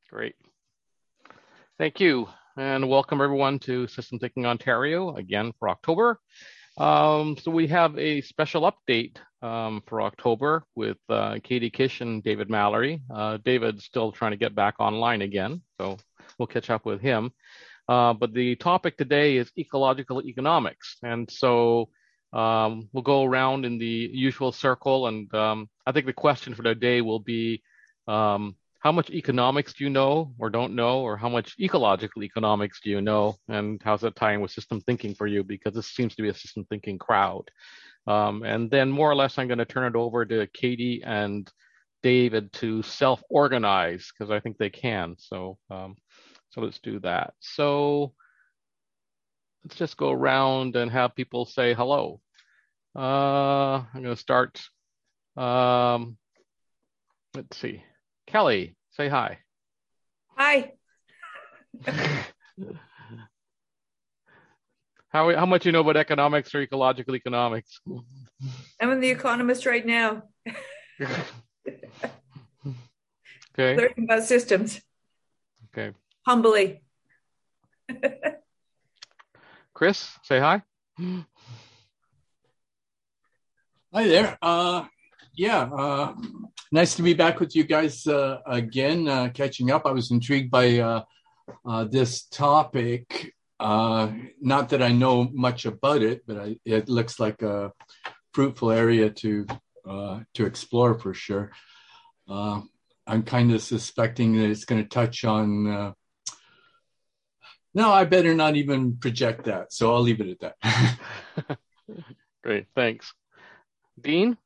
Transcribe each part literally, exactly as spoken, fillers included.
Great. Thank you. And welcome everyone to System Thinking Ontario again for October. Um, so we have a special update um, for October with uh, Katie Kish and David Mallory. Uh, David's still trying to get back online again, so we'll catch up with him. Uh, but the topic today is ecological economics. And so um, we'll go around in the usual circle. And um, I think the question for today will be, um, how much economics do you know or don't know, or how much ecological economics do you know, and how's that tying with system thinking for you? Because this seems to be a system thinking crowd. Um, and then more or less, I'm going to turn it over to Katie and David to self-organize, because I think they can. So, um, so let's do that. So let's just go around and have people say hello. Uh, I'm going to start. Um, let's see. Kelly, say hi. Hi. how how much you know about economics or ecological economics? I'm in The Economist right now. Okay. Learning about systems. Okay. Humbly. Chris, say hi. Hi there. Uh, yeah, uh, nice to be back with you guys uh, again, uh, catching up. I was intrigued by uh, uh, this topic. Uh, not that I know much about it, but I, it looks like a fruitful area to uh, to explore for sure. Uh, I'm kind of suspecting that it's going to touch on. Uh, no, I better not even project that, so I'll leave it at that. Great, thanks. Dean?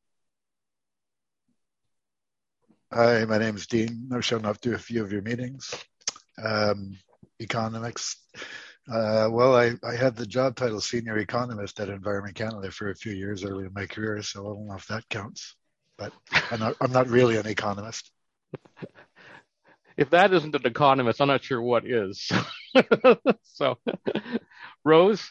Hi, my name is Dean. I've shown up to a few of your meetings. Um, economics. Uh, well, I, I had the job title senior economist at Environment Canada for a few years early in my career, so I don't know if that counts. But I'm not, I'm not really an economist. If that isn't an economist, I'm not sure what is. So, Rose?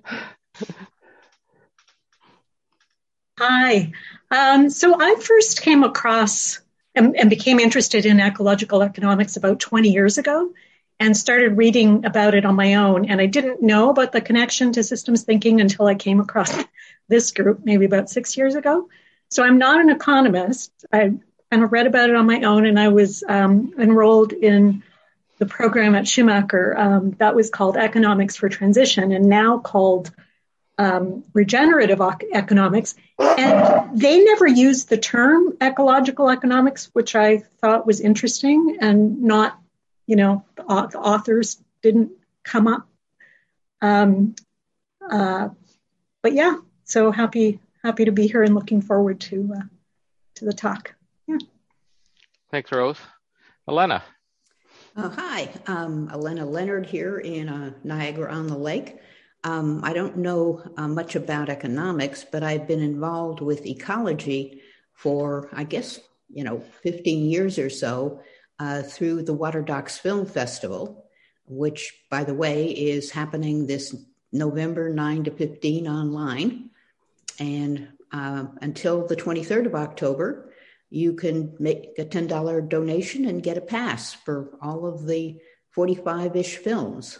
Hi. Um, so I first came across and, and became interested in ecological economics about twenty years ago and started reading about it on my own. And I didn't know about the connection to systems thinking until I came across this group maybe about six years ago. So I'm not an economist. I kind of read about it on my own, and I was um, enrolled in the program at Schumacher um, that was called Economics for Transition and now called um, Regenerative economics. And they never used the term ecological economics, which I thought was interesting, and not, you know, the, the authors didn't come up. Um, uh, but yeah, so happy happy to be here and looking forward to uh, to the talk. Yeah. Thanks, Rose. Elena. Uh, hi, um, Elena Leonard here in uh, Niagara-on-the-Lake. Um, I don't know uh, much about economics, but I've been involved with ecology for, I guess, you know, fifteen years or so uh, through the Water Docs Film Festival, which, by the way, is happening this November nine to fifteen online. And uh, until the twenty-third of October, you can make a ten dollars donation and get a pass for all of the forty-five-ish films.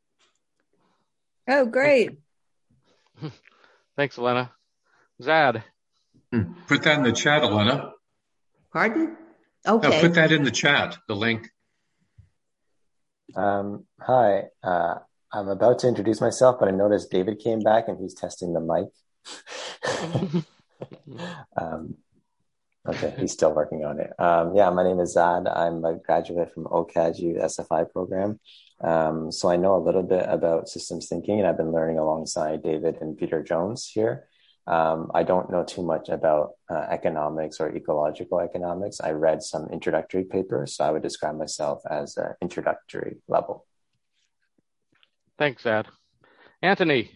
Oh, great. Thanks, Elena. Zad. Put that in the chat, Elena. Pardon? Okay. No, put that in the chat, the link. Um, hi. Uh, I'm about to introduce myself, but I noticed David came back and he's testing the mic. um, okay, he's still working on it. Um, yeah, my name is Zad. I'm a graduate from O C A D U S F I program. Um, so I know a little bit about systems thinking, and I've been learning alongside David and Peter Jones here. Um, I don't know too much about uh, economics or ecological economics. I read some introductory papers, so I would describe myself as an introductory level. Thanks, Zad. Anthony.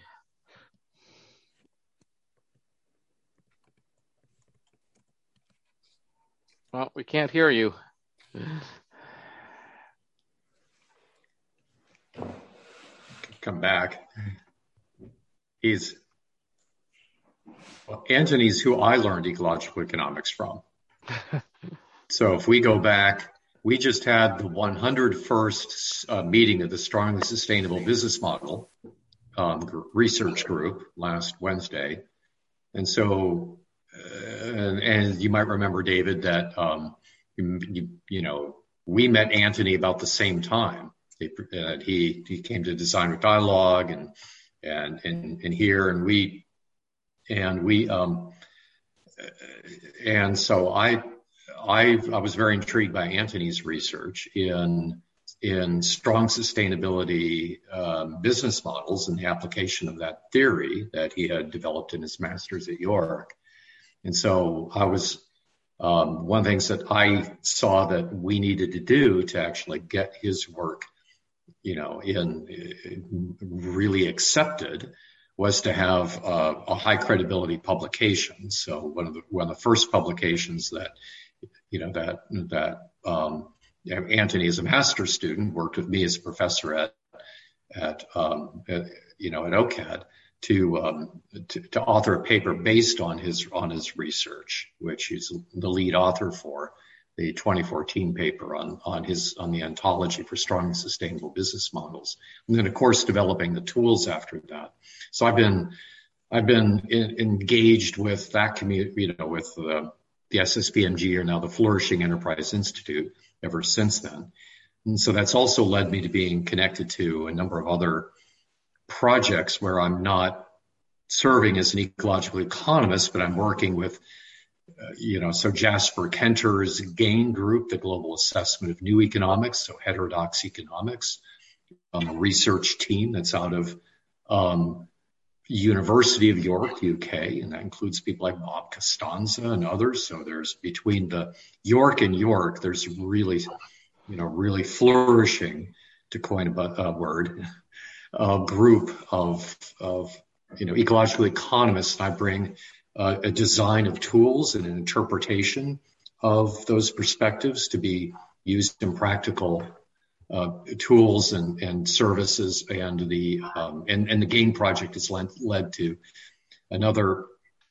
Well, we can't hear you. Come back. He's, well, Anthony's who I learned ecological economics from. So if we go back we just had the one hundred first uh, meeting of the Strongly Sustainable Business Model um, research group last Wednesday. And so, uh, and, and you might remember, David, that, um, you, you know, we met Anthony about the same time. Uh, he, he came to Designer Dialogue and, and, and, and here, and we, and we, um, and so I, I, I was very intrigued by Anthony's research in, in strong sustainability um, business models and the application of that theory that he had developed in his master's at York. And so I was, um, one of the things that I saw that we needed to do to actually get his work, you know, in, in really accepted was to have uh, a high credibility publication. So one of the, one of the first publications that, you know, that, that, um, Anthony, as a master's student, worked with me as a professor at, at, um, at you know, at O C A D to, um, to, to author a paper based on his, on his research, which he's the lead author for, the twenty fourteen paper on, on his, on the ontology for strong and sustainable business models. And then, of course, developing the tools after that. So I've been, I've been in, engaged with that community, you know, with the, the S S B M G, or now the Flourishing Enterprise Institute, ever since then. And so that's also led me to being connected to a number of other projects where I'm not serving as an ecological economist, but I'm working with, uh, you know, so Jasper Kenter's GAIN group, the Global Assessment of New Economics, so heterodox economics, um, a research team that's out of um, University of York, U K, and that includes people like Bob Costanza and others. So there's between the York and York, there's really, you know, really flourishing, to coin a, a word, a group of, of, you know, ecological economists. I bring uh, a design of tools and an interpretation of those perspectives to be used in practical Uh, tools and, and services, and the um, and, and the GAIN project has led, led to another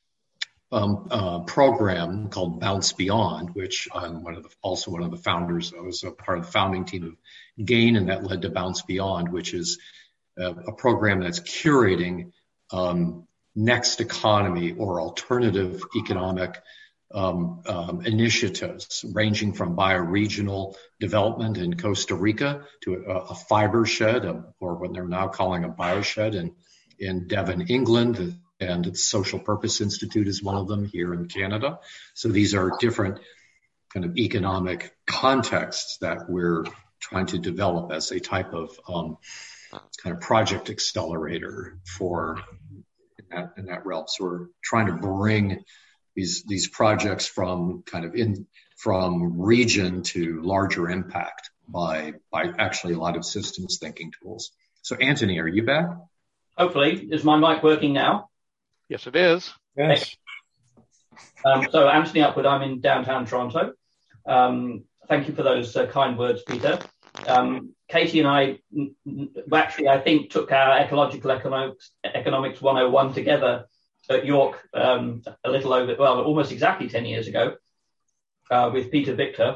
um, uh, program called Bounce Beyond, which I'm one of the, also one of the founders. I was a part of the founding team of GAIN, and that led to Bounce Beyond, which is a, a program that's curating um, next economy or alternative economic Um, um, initiatives ranging from bioregional development in Costa Rica to a, a fiber shed, a, or what they're now calling a bioshed in, in Devon, England, and the Social Purpose Institute is one of them here in Canada. So these are different kind of economic contexts that we're trying to develop as a type of um, kind of project accelerator for in that, in that realm. So we're trying to bring These, these projects from kind of in from region to larger impact by by actually a lot of systems thinking tools. So Anthony, are you back? Hopefully. Is my mic working now? Yes, it is. Yes. Um, so Anthony Upwood, I'm in downtown Toronto. Um, thank you for those uh, kind words, Peter. Um, Katie and I n- n- actually, I think, took our ecological economics, economics one oh one together at York um, a little over, well, almost exactly ten years ago uh, with Peter Victor.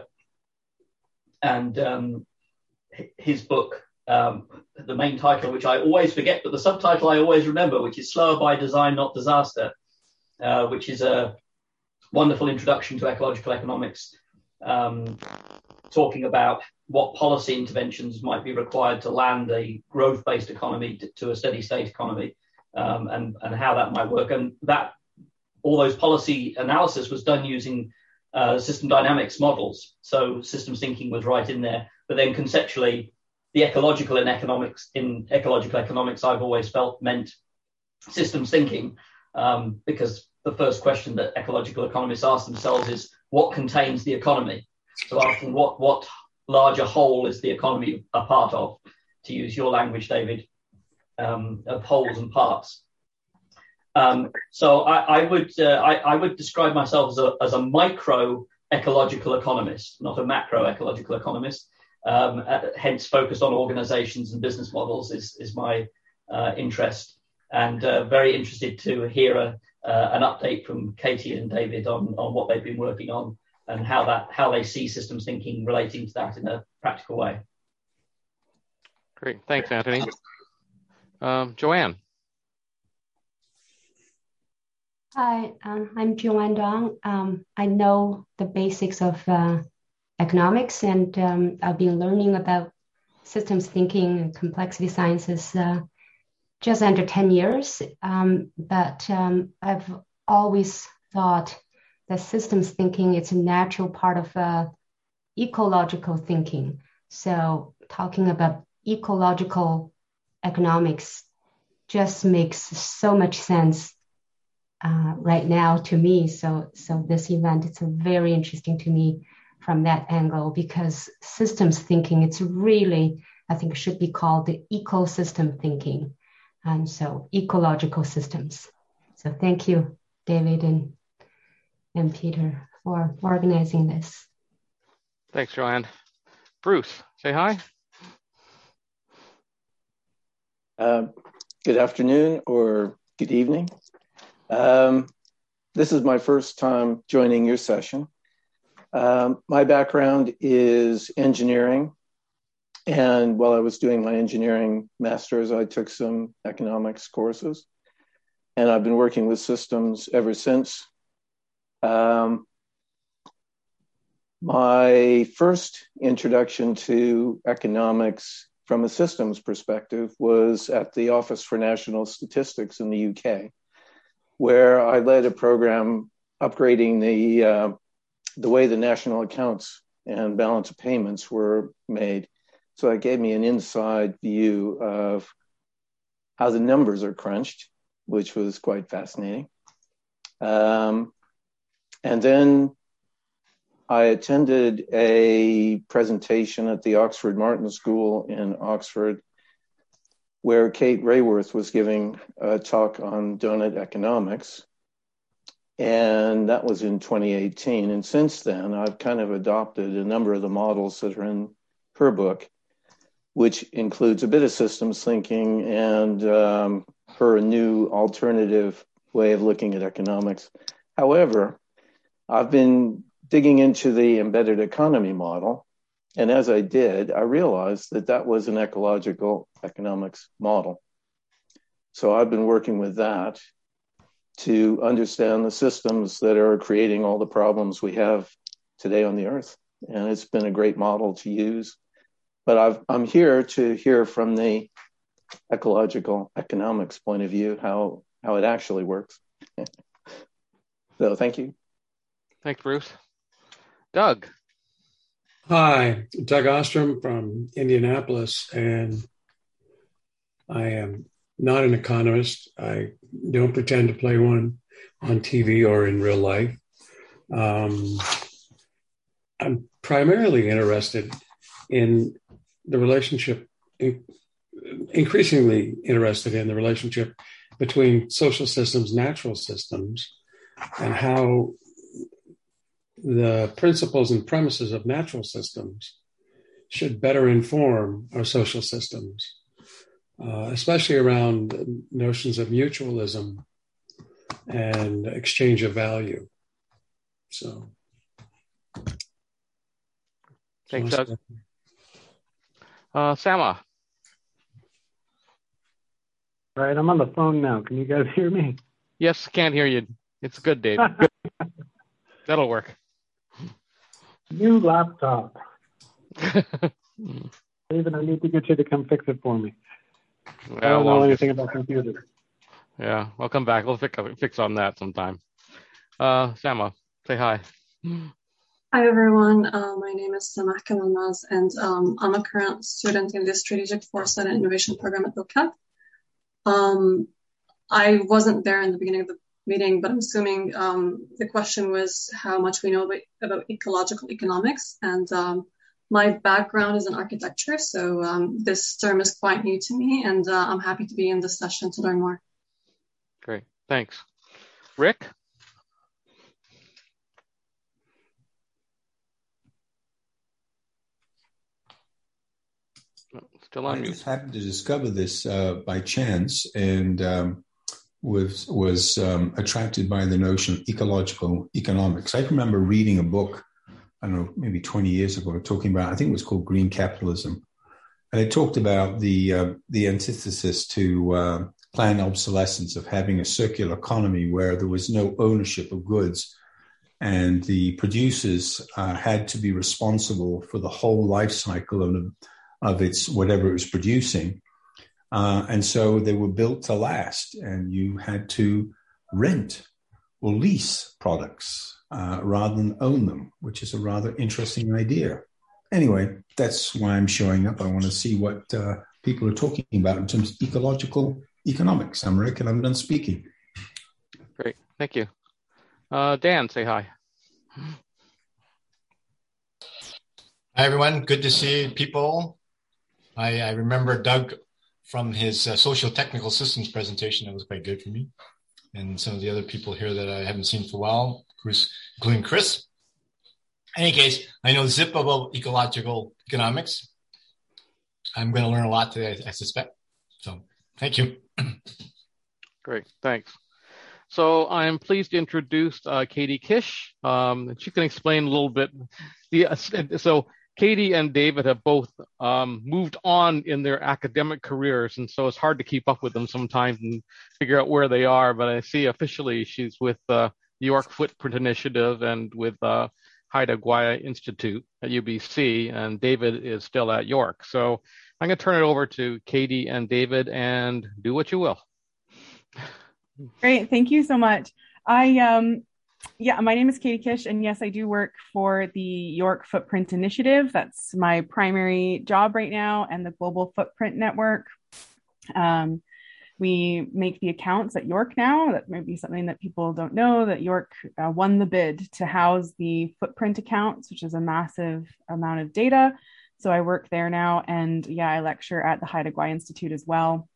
And um, his book, um, the main title, which I always forget, but the subtitle I always remember, which is Slower by Design, Not Disaster, uh, which is a wonderful introduction to ecological economics, um, talking about what policy interventions might be required to land a growth-based economy to, to a steady-state economy. Um, and, and how that might work. And that all those policy analysis was done using uh, system dynamics models. So systems thinking was right in there. But then conceptually, the ecological and economics in ecological economics, I've always felt meant systems thinking, um, because the first question that ecological economists ask themselves is, what contains the economy? So asking what, what larger whole is the economy a part of, to use your language, David. Um, of wholes and parts. Um, so I, I would uh, I, I would describe myself as a as a micro ecological economist, not a macro ecological economist. Um, uh, hence, focused on organizations and business models is is my uh, interest, and uh, very interested to hear a, uh, an update from Katie and David on on what they've been working on and how that how they see systems thinking relating to that in a practical way. Great, thanks, Anthony. Um, Joanne. Hi, um, I'm Joanne Dong. Um, I know the basics of uh, economics, and um, I've been learning about systems thinking and complexity sciences uh, just under ten years. Um, but um, I've always thought that systems thinking is a natural part of uh, ecological thinking. So talking about ecological economics just makes so much sense uh, right now to me. So, so this event, it's very interesting to me from that angle, because systems thinking, it's really, I think, should be called the ecosystem thinking. And so ecological systems. So thank you, David and, and Peter, for organizing this. Thanks, Joanne. Bruce, say hi. Uh, good afternoon or good evening. Um, this is my first time joining your session. Um, my background is engineering. And while I was doing my engineering master's, I took some economics courses. And I've been working with systems ever since. Um, my first introduction to economics from a systems perspective was at the Office for National Statistics in the U K, where I led a program upgrading the uh, the way the national accounts and balance of payments were made. So it gave me an inside view of how the numbers are crunched, which was quite fascinating. Um, and then I attended a presentation at the Oxford Martin School in Oxford, where Kate Raworth was giving a talk on donut economics. And that was in twenty eighteen. And since then, I've kind of adopted a number of the models that are in her book, which includes a bit of systems thinking and um, her new alternative way of looking at economics. However, I've been digging into the embedded economy model. And as I did, I realized that that was an ecological economics model. So I've been working with that to understand the systems that are creating all the problems we have today on the earth. And it's been a great model to use. But I've, I'm here to hear from the ecological economics point of view, how, how it actually works. So thank you. Thanks, Bruce. Doug. Hi, Doug Ostrom from Indianapolis, and I am not an economist. I don't pretend to play one on T V or in real life. Um, I'm primarily interested in the relationship, increasingly interested in the relationship between social systems, natural systems, and how the principles and premises of natural systems should better inform our social systems, uh, especially around notions of mutualism and exchange of value. So, thanks, Doug. Uh, Sama. All right, I'm on the phone now. Can you guys hear me? Yes, can't hear you. It's good, Dave. That'll work. New laptop. David, I need to get you to come fix it for me. Well, I don't know well, anything about computers. Yeah, I'll come back. We'll fix, fix on that sometime. Uh, Sama, say hi. Hi, everyone. Uh, my name is Samah Kamalnaz, and um, I'm a current student in the Strategic Foresight and Innovation Program at O C A D. Um, I wasn't there in the beginning of the meeting, but I'm assuming um, the question was how much we know about, about ecological economics. And um, my background is in architecture, so um, this term is quite new to me, and uh, I'm happy to be in this session to learn more. Great, thanks. Rick? Still on I mute. just happened to discover this uh, by chance, and um, was was um, attracted by the notion of ecological economics. I remember reading a book I don't know, maybe twenty years ago, talking about, I think it was called green capitalism. And it talked about the uh, the antithesis to uh, planned obsolescence of having a circular economy where there was no ownership of goods, and the producers uh, had to be responsible for the whole life cycle of, of its whatever it was producing. Uh, and so they were built to last, and you had to rent or lease products uh, rather than own them, which is a rather interesting idea. Anyway, that's why I'm showing up. I want to see what uh, people are talking about in terms of ecological economics. I'm Rick, and I'm done speaking. Great, thank you. Uh, Dan, say hi. Hi, everyone. Good to see people. I, I remember Doug from his uh, social technical systems presentation. That was quite good for me. And some of the other people here that I haven't seen for a while, Chris, including Chris. In any case, I know zip about ecological economics. I'm going to learn a lot today, I suspect. So thank you. Great, thanks. So I'm pleased to introduce uh, Katie Kish. Um, she can explain a little bit. The, uh, so Katie and David have both um, moved on in their academic careers, and so it's hard to keep up with them sometimes and figure out where they are. But I see officially she's with uh, York Footprint Initiative and with uh, Haida Gwaii Institute at U B C, and David is still at York. So I'm going to turn it over to Katie and David, and do what you will. Great, thank you so much. I um, yeah, my name is Katie Kish, and yes, I do work for the York Footprint Initiative. That's my primary job right now, and the Global Footprint Network. Um, we make the accounts at York now. That may be something that people don't know, that York uh, won the bid to house the footprint accounts, which is a massive amount of data. So I work there now, and yeah, I lecture at the Haida Gwaii Institute as well.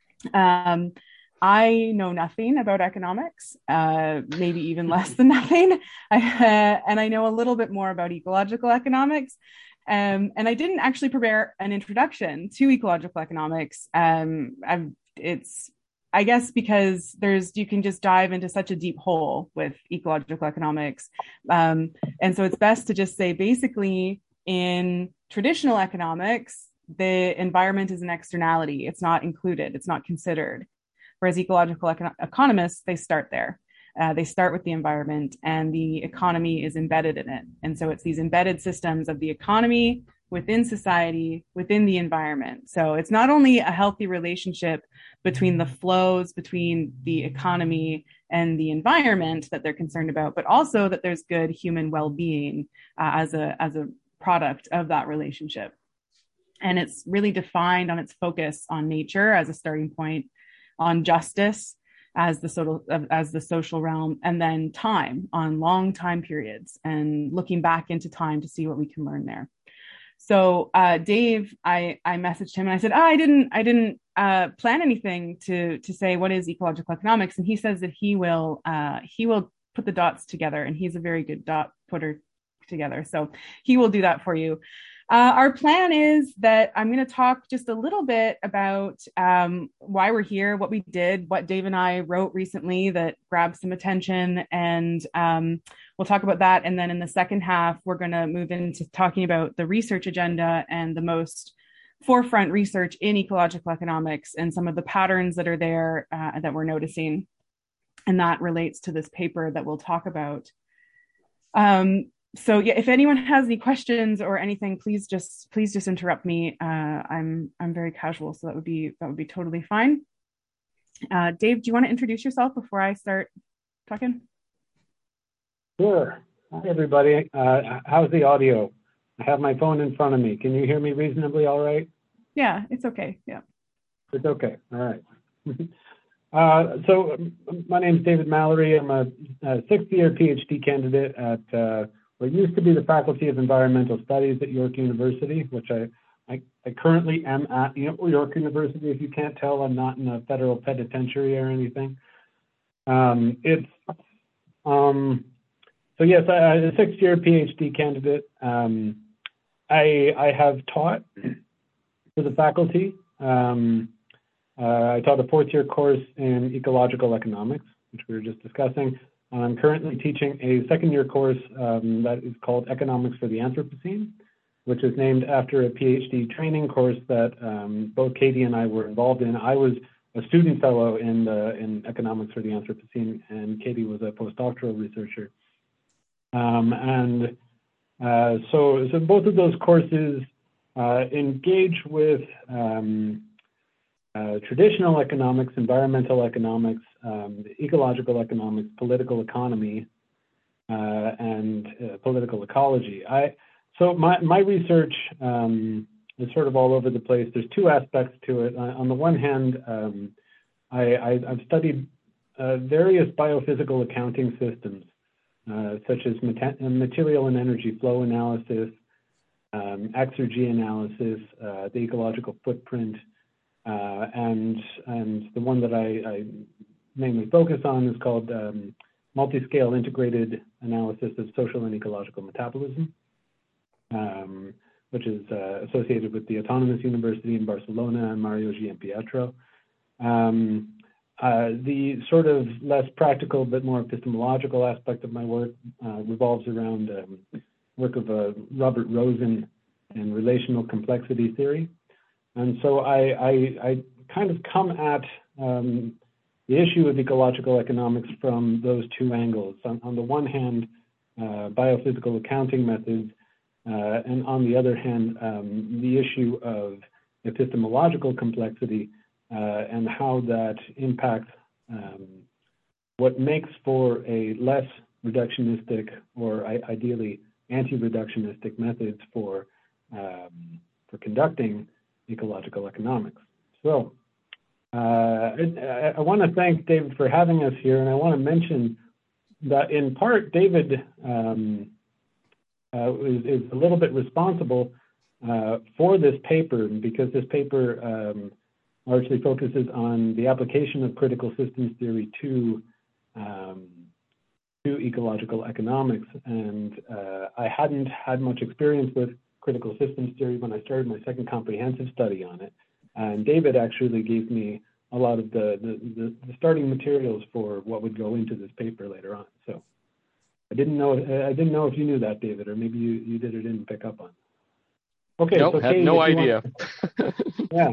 Um, I know nothing about economics, uh, maybe even less than nothing. I, uh, and I know a little bit more about ecological economics. Um, and I didn't actually prepare an introduction to ecological economics. Um, I've, it's, I guess, because there's, you can just dive into such a deep hole with ecological economics. Um, and so it's best to just say, basically, in traditional economics, the environment is an externality. It's not included. It's not considered. Whereas ecological econ- economists, they start there. Uh, they start with the environment, and the economy is embedded in it. And so it's these embedded systems of the economy within society, within the environment. So it's not only a healthy relationship between the flows between the economy and the environment that they're concerned about, but also that there's good human well-being uh, as a as a product of that relationship. And it's really defined on its focus on nature as a starting point, on justice as the social as the social realm, and then time, on long time periods, and looking back into time to see what we can learn there. So uh, Dave, I, I messaged him and I said, oh, I didn't I didn't uh, plan anything to to say what is ecological economics, and he says that he will uh, he will put the dots together, and he's a very good dot putter together. So he will do that for you. Uh, our plan is that I'm going to talk just a little bit about um, why we're here, what we did, what Dave and I wrote recently that grabbed some attention, and um, we'll talk about that. And then in the second half, we're going to move into talking about the research agenda and the most forefront research in ecological economics and some of the patterns that are there uh, that we're noticing. And that relates to this paper that we'll talk about. Um, So yeah, if anyone has any questions or anything, please just please just interrupt me. Uh, I'm I'm very casual, so that would be that would be totally fine. Uh, Dave, do you want to introduce yourself before I start talking? Sure. Hi everybody. Uh, how's the audio? I have my phone in front of me. Can you hear me reasonably all right? Yeah, it's okay. Yeah. It's okay. All right. uh, so my name is David Mallory. I'm a, a sixth year PhD candidate at uh, what used to be the Faculty of Environmental Studies at York University, which I, I, I currently am at York University. If you can't tell, I'm not in a federal penitentiary or anything. Um, it's, um, so yes, I, I'm a sixth-year PhD candidate. Um, I, I have taught for the faculty. Um, uh, I taught a fourth-year course in ecological economics, which we were just discussing. I'm currently teaching a second year course um, that is called Economics for the Anthropocene, which is named after a PhD training course that um, both Katie and I were involved in. I was a student fellow in, the, in Economics for the Anthropocene, and Katie was a postdoctoral researcher. Um, and uh, so, so both of those courses uh, engage with um, uh, traditional economics, environmental economics, um, ecological economics, political economy, uh, and uh, political ecology. I, so my, my research um, is sort of all over the place. There's two aspects to it. On the one hand, um, I, I, I've studied uh, various biophysical accounting systems, uh, such as material and energy flow analysis, um, exergy analysis, uh, the ecological footprint, uh, and and the one that I, I mainly focus on is called um, multi-scale integrated analysis of social and ecological metabolism, um, which is uh, associated with the Autonomous University in Barcelona and Mario Giampietro. Um, uh, the sort of less practical but more epistemological aspect of my work uh, revolves around um, work of uh, Robert Rosen and relational complexity theory. And so I, I, I kind of come at um, the issue of ecological economics from those two angles. On, on the one hand, uh, biophysical accounting methods, uh, and on the other hand, um, the issue of epistemological complexity uh, and how that impacts um, what makes for a less reductionistic or I, ideally anti-reductionistic methods for, um, for conducting ecological economics. So uh, I, I want to thank David for having us here, and I want to mention that in part, David um, uh, is, is a little bit responsible uh, for this paper, because this paper um, largely focuses on the application of critical systems theory to, um, to ecological economics. And uh, I hadn't had much experience with critical systems theory when I started my second comprehensive study on it. And David actually gave me a lot of the, the, the, the starting materials for what would go into this paper later on. So I didn't know I didn't know if you knew that, David, or maybe you, you did or didn't pick up on. Okay, nope, so had Katie, no idea. Want... yeah.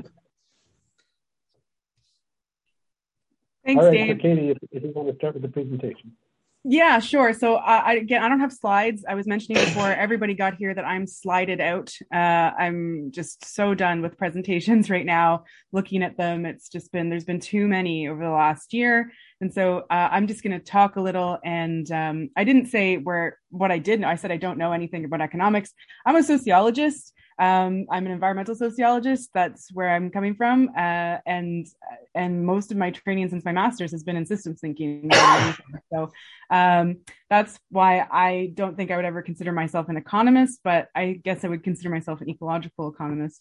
Thanks, All right, Dave. so Katie, if, if you want to start with the presentation. Yeah, sure. So uh, I, again, I don't have slides. I was mentioning before everybody got here that I'm slided out. Uh, I'm just so done with presentations right now, looking at them. It's just been, there's been too many over the last year. And so uh, I'm just going to talk a little. And um, I didn't say where, what I did know. I said I don't know anything about economics. I'm a sociologist. Um, I'm an environmental sociologist. That's where I'm coming from. Uh, and and most of my training since my master's has been in systems thinking. So um, that's why I don't think I would ever consider myself an economist, but I guess I would consider myself an ecological economist.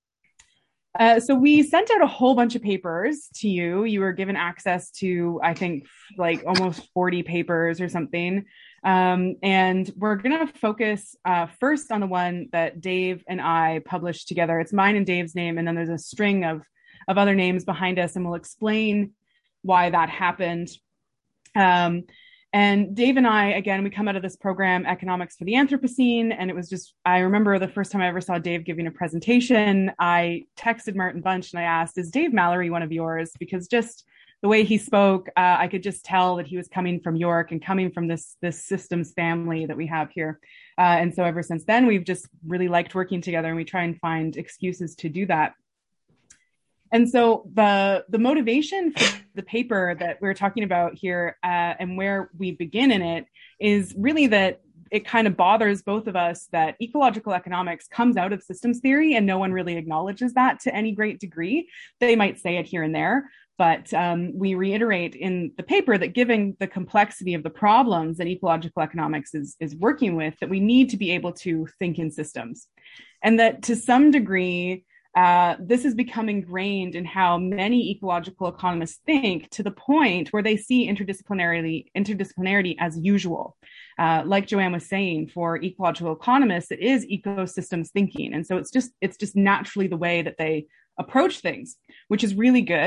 Uh, so we sent out a whole bunch of papers to you. You were given access to, I think, like almost forty papers or something. Um, and we're going to focus uh, first on the one that Dave and I published together. It's mine and Dave's name, and then there's a string of, of other names behind us, and we'll explain why that happened. Um, and Dave and I, again, we come out of this program, Economics for the Anthropocene, and it was just, I remember the first time I ever saw Dave giving a presentation, I texted Martin Bunch and I asked, is Dave Mallory one of yours? Because just the way he spoke, uh, I could just tell that he was coming from York and coming from this, this systems family that we have here. Uh, and so ever since then, we've just really liked working together, and we try and find excuses to do that. And so the, the motivation for the paper that we're talking about here uh, and where we begin in it is really that it kind of bothers both of us that ecological economics comes out of systems theory, and no one really acknowledges that to any great degree. They might say it here and there, but um, we reiterate in the paper that given the complexity of the problems that ecological economics is, is working with, that we need to be able to think in systems. And that to some degree, uh, this has become ingrained in how many ecological economists think, to the point where they see interdisciplinarity, interdisciplinarity as usual. Uh, like Joanne was saying, for ecological economists, it is ecosystems thinking. And so it's just, it's just naturally the way that they approach things, which is really good.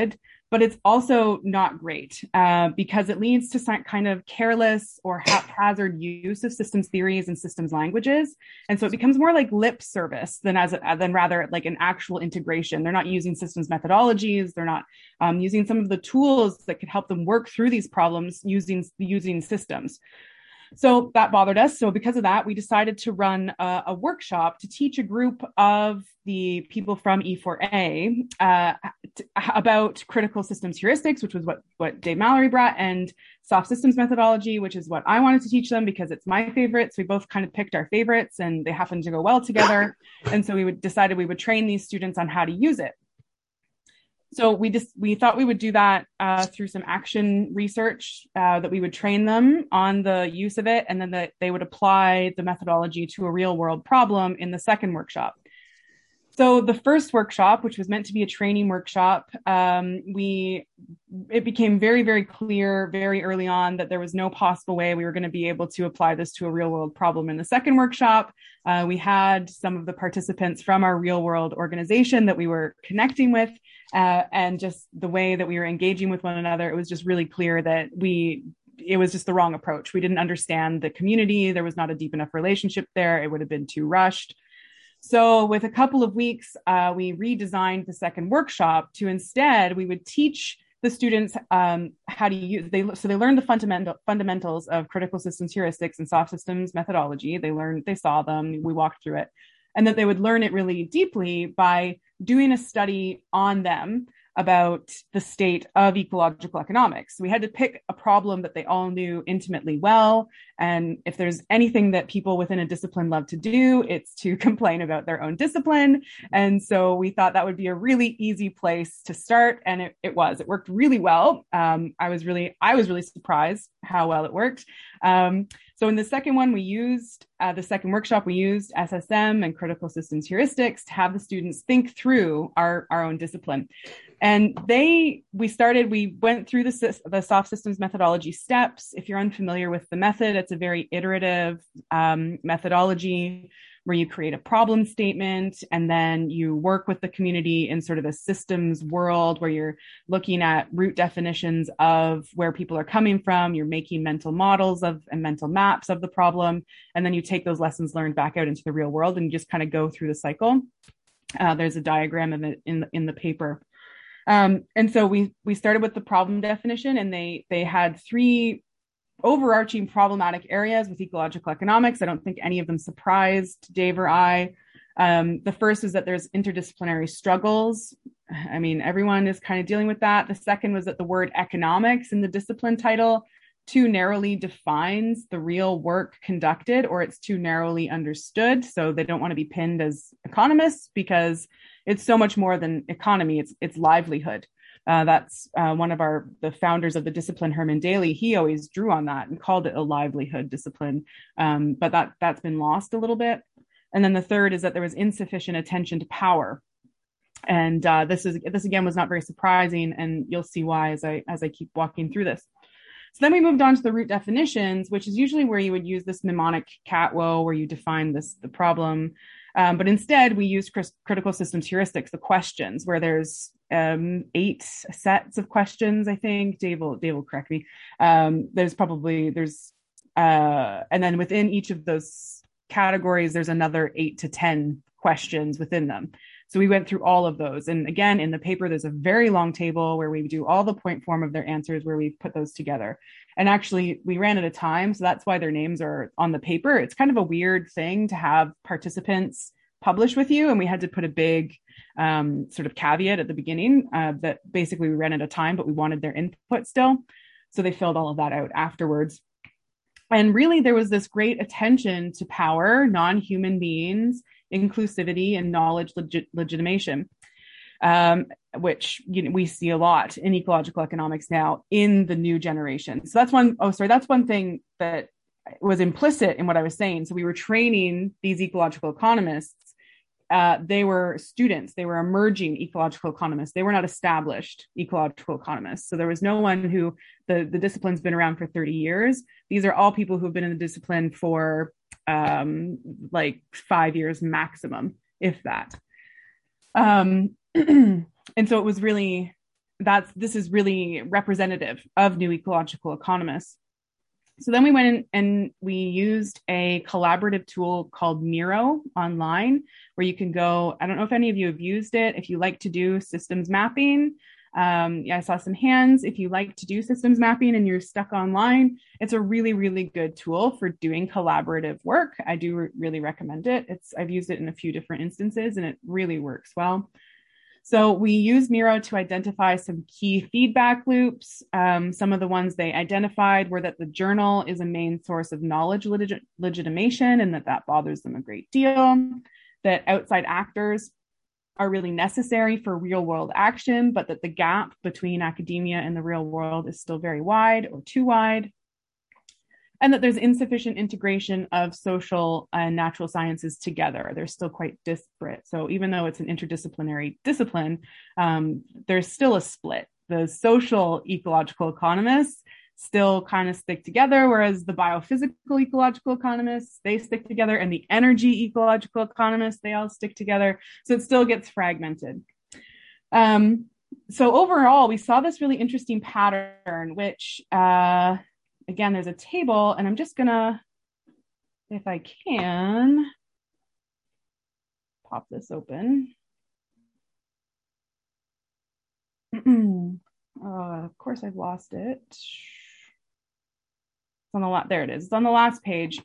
but it's also not great uh, because it leads to some kind of careless or haphazard use of systems theories and systems languages. And so it becomes more like lip service than as a, than rather like an actual integration. They're not using systems methodologies. They're not um, using some of the tools that could help them work through these problems using, using systems. So that bothered us. So because of that, we decided to run a, a workshop to teach a group of the people from E four A uh, t- about critical systems heuristics, which was what, what Dave Mallory brought, and soft systems methodology, which is what I wanted to teach them because it's my favorite. So we both kind of picked our favorites and they happened to go well together. And so we would decided we would train these students on how to use it. So we just we thought we would do that uh, through some action research, uh, that we would train them on the use of it, and then that they would apply the methodology to a real world problem in the second workshop. So the first workshop, which was meant to be a training workshop, um, we it became very, very clear very early on that there was no possible way we were going to be able to apply this to a real world problem in the second workshop. Uh, we had some of the participants from our real world organization that we were connecting with, uh, and just the way that we were engaging with one another, it was just really clear that we it was just the wrong approach. We didn't understand the community. There was not a deep enough relationship there. It would have been too rushed. So with a couple of weeks, uh, we redesigned the second workshop to instead, we would teach the students um, how to use, they, so they learned the fundamental fundamentals of critical systems heuristics and soft systems methodology. They learned, they saw them, we walked through it, and that they would learn it really deeply by doing a study on them about the state of ecological economics. We had to pick a problem that they all knew intimately well. And if there's anything that people within a discipline love to do, it's to complain about their own discipline. And so we thought that would be a really easy place to start. And it, it was, it worked really well. Um, I was really, I was really surprised how well it worked. Um, so in the second one, we used, uh, the second workshop, we used S S M and critical systems heuristics to have the students think through our, our own discipline. And they, we started, we went through the, the soft systems methodology steps. If you're unfamiliar with the method, it's a very iterative um, methodology where you create a problem statement and then you work with the community in sort of a systems world where you're looking at root definitions of where people are coming from. You're making mental models of and mental maps of the problem. And then you take those lessons learned back out into the real world and you just kind of go through the cycle. Uh, there's a diagram of it in the, in the paper. Um, and so we we started with the problem definition, and they they had three overarching problematic areas with ecological economics. I don't think any of them surprised Dave or I. Um, the first is that there's interdisciplinary struggles. I mean, everyone is kind of dealing with that. The second was that the word economics in the discipline title too narrowly defines the real work conducted, or it's too narrowly understood. So they don't want to be pinned as economists because it's so much more than economy. It's it's livelihood. Uh, that's uh, one of our the founders of the discipline, Herman Daly. He always drew on that and called it a livelihood discipline. Um, but that that's been lost a little bit. And then the third is that there was insufficient attention to power. And uh, this is this again was not very surprising, and you'll see why as I as I keep walking through this. So then we moved on to the root definitions, which is usually where you would use this mnemonic CATWO, where you define this the problem. Um, but instead, we used cr- critical systems heuristics, the questions, where there's um, eight sets of questions, I think. Dave will, Dave will correct me. Um, there's probably, there's, uh, and then within each of those categories, there's another eight to ten questions within them. So we went through all of those. And again, in the paper, there's a very long table where we do all the point form of their answers, where we put those together. And actually, we ran out of time. So that's why their names are on the paper. It's kind of a weird thing to have participants publish with you. And we had to put a big um, sort of caveat at the beginning uh, that basically we ran out of time, but we wanted their input still. So they filled all of that out afterwards. And really, there was this great attention to power, non-human beings, inclusivity, and knowledge legit- legitimation, um, which you know, we see a lot in ecological economics now in the new generation. So that's one, oh, sorry, that's one thing that was implicit in what I was saying. So we were training these ecological economists. Uh, they were students. They were emerging ecological economists. They were not established ecological economists. So there was no one who, the, the discipline's been around for thirty years. These are all people who've been in the discipline for um, like five years maximum, if that. Um, and so it was really, that's this is really representative of new ecological economists. So then we went in and we used a collaborative tool called Miro online, where you can go. I don't know if any of you have used it. If you like to do systems mapping, um, yeah, I saw some hands. If you like to do systems mapping and you're stuck online, it's a really, really good tool for doing collaborative work. I do re- really recommend it. It's I've used it in a few different instances and it really works well. So we used Miro to identify some key feedback loops. Um, some of the ones they identified were that the journal is a main source of knowledge legit- legitimation and that that bothers them a great deal, that outside actors are really necessary for real world action, but that the gap between academia and the real world is still very wide or too wide, and that there's insufficient integration of social and natural sciences together. They're still quite disparate. So even though it's an interdisciplinary discipline, um, there's still a split. The social ecological economists still kind of stick together, whereas the biophysical ecological economists, they stick together, and the energy ecological economists, they all stick together. So it still gets fragmented. Um, so overall, we saw this really interesting pattern, which, uh, again, there's a table, and I'm just gonna, if I can, pop this open. uh, of course, I've lost it. It's on the lot. There it is. It's on the last page.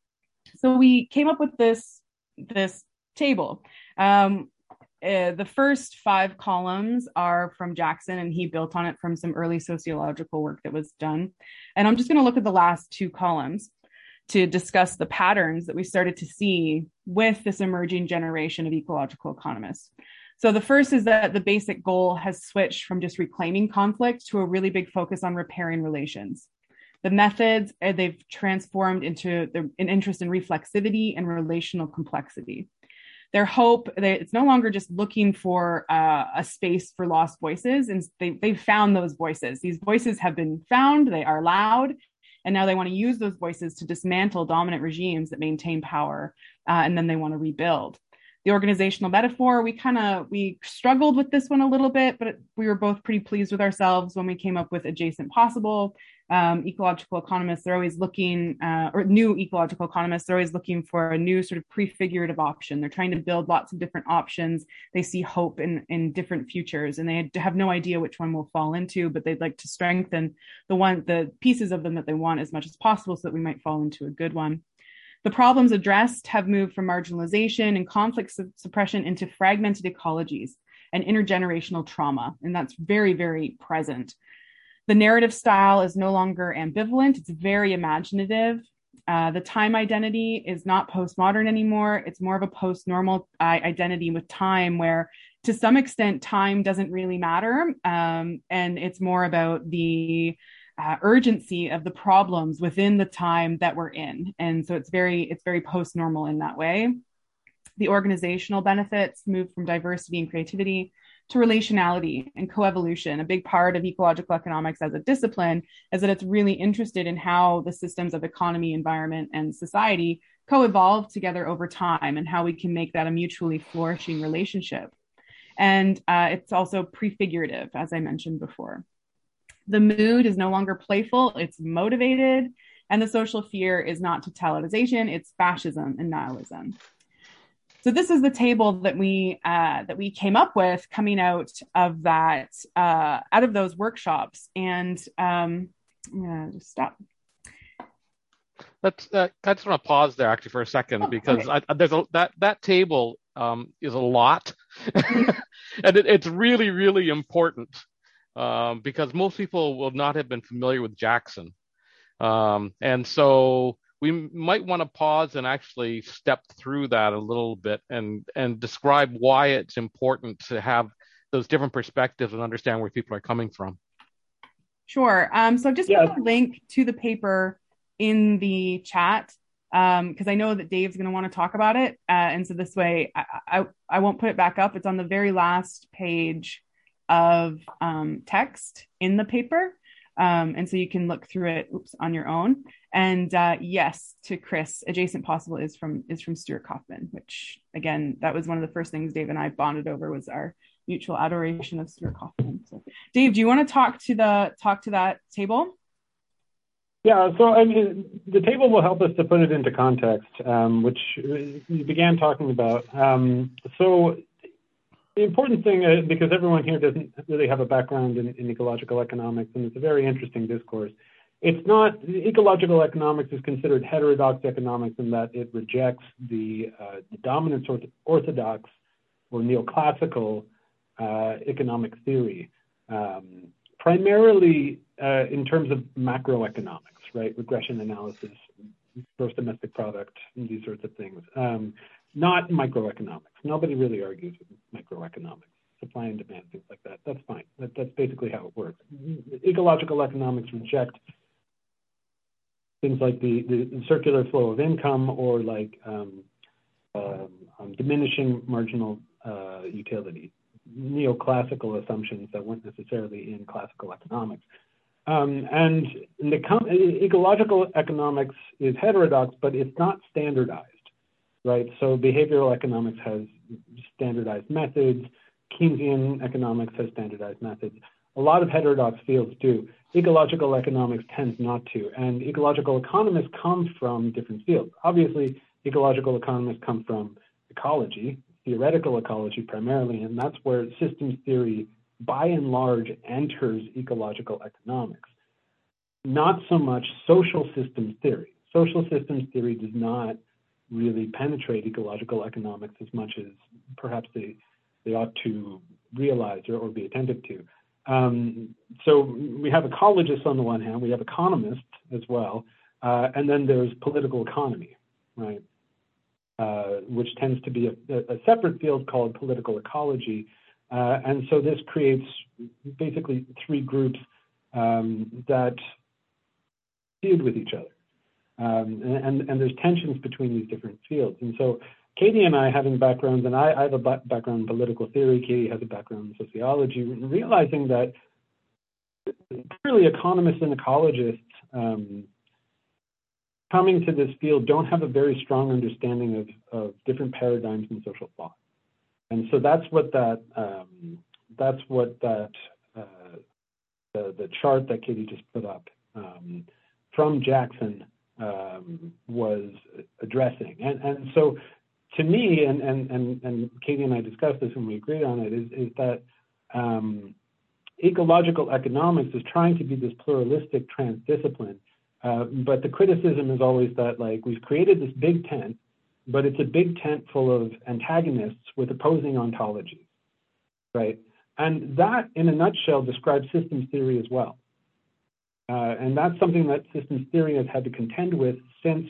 So we came up with this this table. Um, uh, the first five columns are from Jackson, and he built on it from some early sociological work that was done. And I'm just going to look at the last two columns to discuss the patterns that we started to see with this emerging generation of ecological economists. So the first is that the basic goal has switched from just reclaiming conflict to a really big focus on repairing relations. The methods, they've transformed into the, an interest in reflexivity and relational complexity. Their hope, they, it's no longer just looking for uh, a space for lost voices, and they, they've found those voices. These voices have been found, they are loud, and now they want to use those voices to dismantle dominant regimes that maintain power, uh, and then they want to rebuild. The organizational metaphor, we kind of, we struggled with this one a little bit, but we were both pretty pleased with ourselves when we came up with adjacent possible. Um, ecological economists, they're always looking, uh, or new ecological economists, they're always looking for a new sort of prefigurative option. They're trying to build lots of different options. They see hope in, in different futures, and they have no idea which one will fall into, but they'd like to strengthen the one, the pieces of them that they want as much as possible so that we might fall into a good one. The problems addressed have moved from marginalization and conflict su- suppression into fragmented ecologies and intergenerational trauma, and that's very, very present. The narrative style is no longer ambivalent, it's very imaginative. Uh, the time identity is not postmodern anymore, it's more of a post-normal uh, identity with time, where to some extent time doesn't really matter, um, and it's more about the uh, urgency of the problems within the time that we're in. And so it's very, it's very post-normal in that way. The organizational benefits move from diversity and creativity to relationality and coevolution. A big part of ecological economics as a discipline is that it's really interested in how the systems of economy, environment, and society co-evolve together over time, and how we can make that a mutually flourishing relationship. And uh, it's also prefigurative, as I mentioned before. The mood is no longer playful, it's motivated, and the social fear is not totalitarian, it's fascism and nihilism. So this is the table that we uh, that we came up with coming out of that uh, out of those workshops, and um, I'm gonna just stop. Let's. Uh, I just want to pause there actually for a second, oh, because okay. I, there's a, that that table um, is a lot, and it, it's really really important um, because most people will not have been familiar with Jackson, um, and so we might want to pause and actually step through that a little bit and, and describe why it's important to have those different perspectives and understand where people are coming from. Sure. Um, so just yeah. put a link to the paper in the chat, because um, I know that Dave's going to want to talk about it. Uh, and so this way, I, I, I won't put it back up. It's on the very last page of um, text in the paper. Um, and so you can look through it oops, on your own. And uh, yes, to Chris, adjacent possible is from is from Stuart Kauffman, which again, that was one of the first things Dave and I bonded over, was our mutual adoration of Stuart Kauffman. So, Dave, do you want to talk to the talk to that table? Yeah, so I mean, the table will help us to put it into context, um, which you began talking about. Um, so the important thing, uh, because everyone here doesn't really have a background in, in ecological economics, and it's a very interesting discourse. It's not, ecological economics is considered heterodox economics in that it rejects the, uh, the dominant sort of orthodox or neoclassical uh, economic theory, um, primarily uh, in terms of macroeconomics, right? Regression analysis, gross domestic product, and these sorts of things. Um, not microeconomics. Nobody really argues with microeconomics, supply and demand, things like that. That's fine. That, that's basically how it works. Ecological economics reject things like the, the circular flow of income or like um, um, um, diminishing marginal uh, utility, neoclassical assumptions that weren't necessarily in classical economics. Um, and the com- ecological economics is heterodox, but it's not standardized, right? So behavioral economics has standardized methods. Keynesian economics has standardized methods. A lot of heterodox fields do. Ecological economics tends not to, and ecological economists come from different fields. Obviously, ecological economists come from ecology, theoretical ecology primarily, and that's where systems theory, by and large, enters ecological economics. Not so much social systems theory. Social systems theory does not really penetrate ecological economics as much as perhaps they, they ought to realize or, or be attentive to. Um, so we have ecologists on the one hand, we have economists as well, uh, and then there's political economy, right? Uh, which tends to be a, a separate field called political ecology. Uh, and so this creates basically three groups um, that feud with each other. Um, and, and there's tensions between these different fields. And so Katie and I, having backgrounds, and I, I have a background in political theory, Katie has a background in sociology, realizing that clearly economists and ecologists um, coming to this field don't have a very strong understanding of, of different paradigms in social thought. And so that's what that, um, that's what that, uh, the, the chart that Katie just put up um, from Jackson um, was addressing. And, and so to me, and, and, and, and Katie and I discussed this and we agreed on it, is, is that um, ecological economics is trying to be this pluralistic transdiscipline. Uh, but the criticism is always that, like, we've created this big tent, but it's a big tent full of antagonists with opposing ontologies, right? And that, in a nutshell, describes systems theory as well. Uh, and that's something that systems theory has had to contend with since,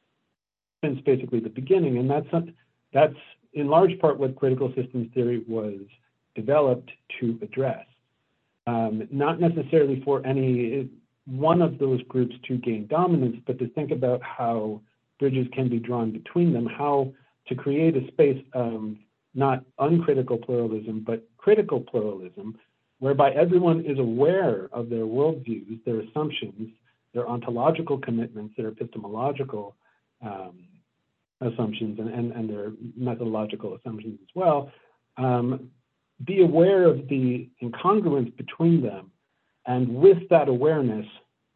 since basically the beginning. And that's, that's in large part what critical systems theory was developed to address. Um, not necessarily for any one of those groups to gain dominance, but to think about how bridges can be drawn between them, how to create a space of not uncritical pluralism, but critical pluralism, whereby everyone is aware of their worldviews, their assumptions, their ontological commitments, their epistemological um, assumptions, and, and, and their methodological assumptions as well. Um, be aware of the incongruence between them. And with that awareness,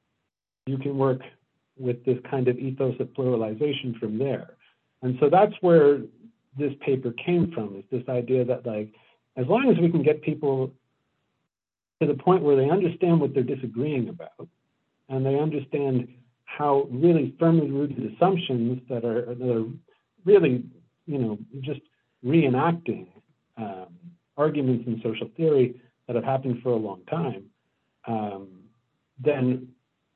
you can work with this kind of ethos of pluralization from there. And so that's where this paper came from, is this idea that, like, as long as we can get people to the point where they understand what they're disagreeing about, and they understand how really firmly rooted assumptions that are, that are really, you know, just reenacting um, arguments in social theory that have happened for a long time, um, then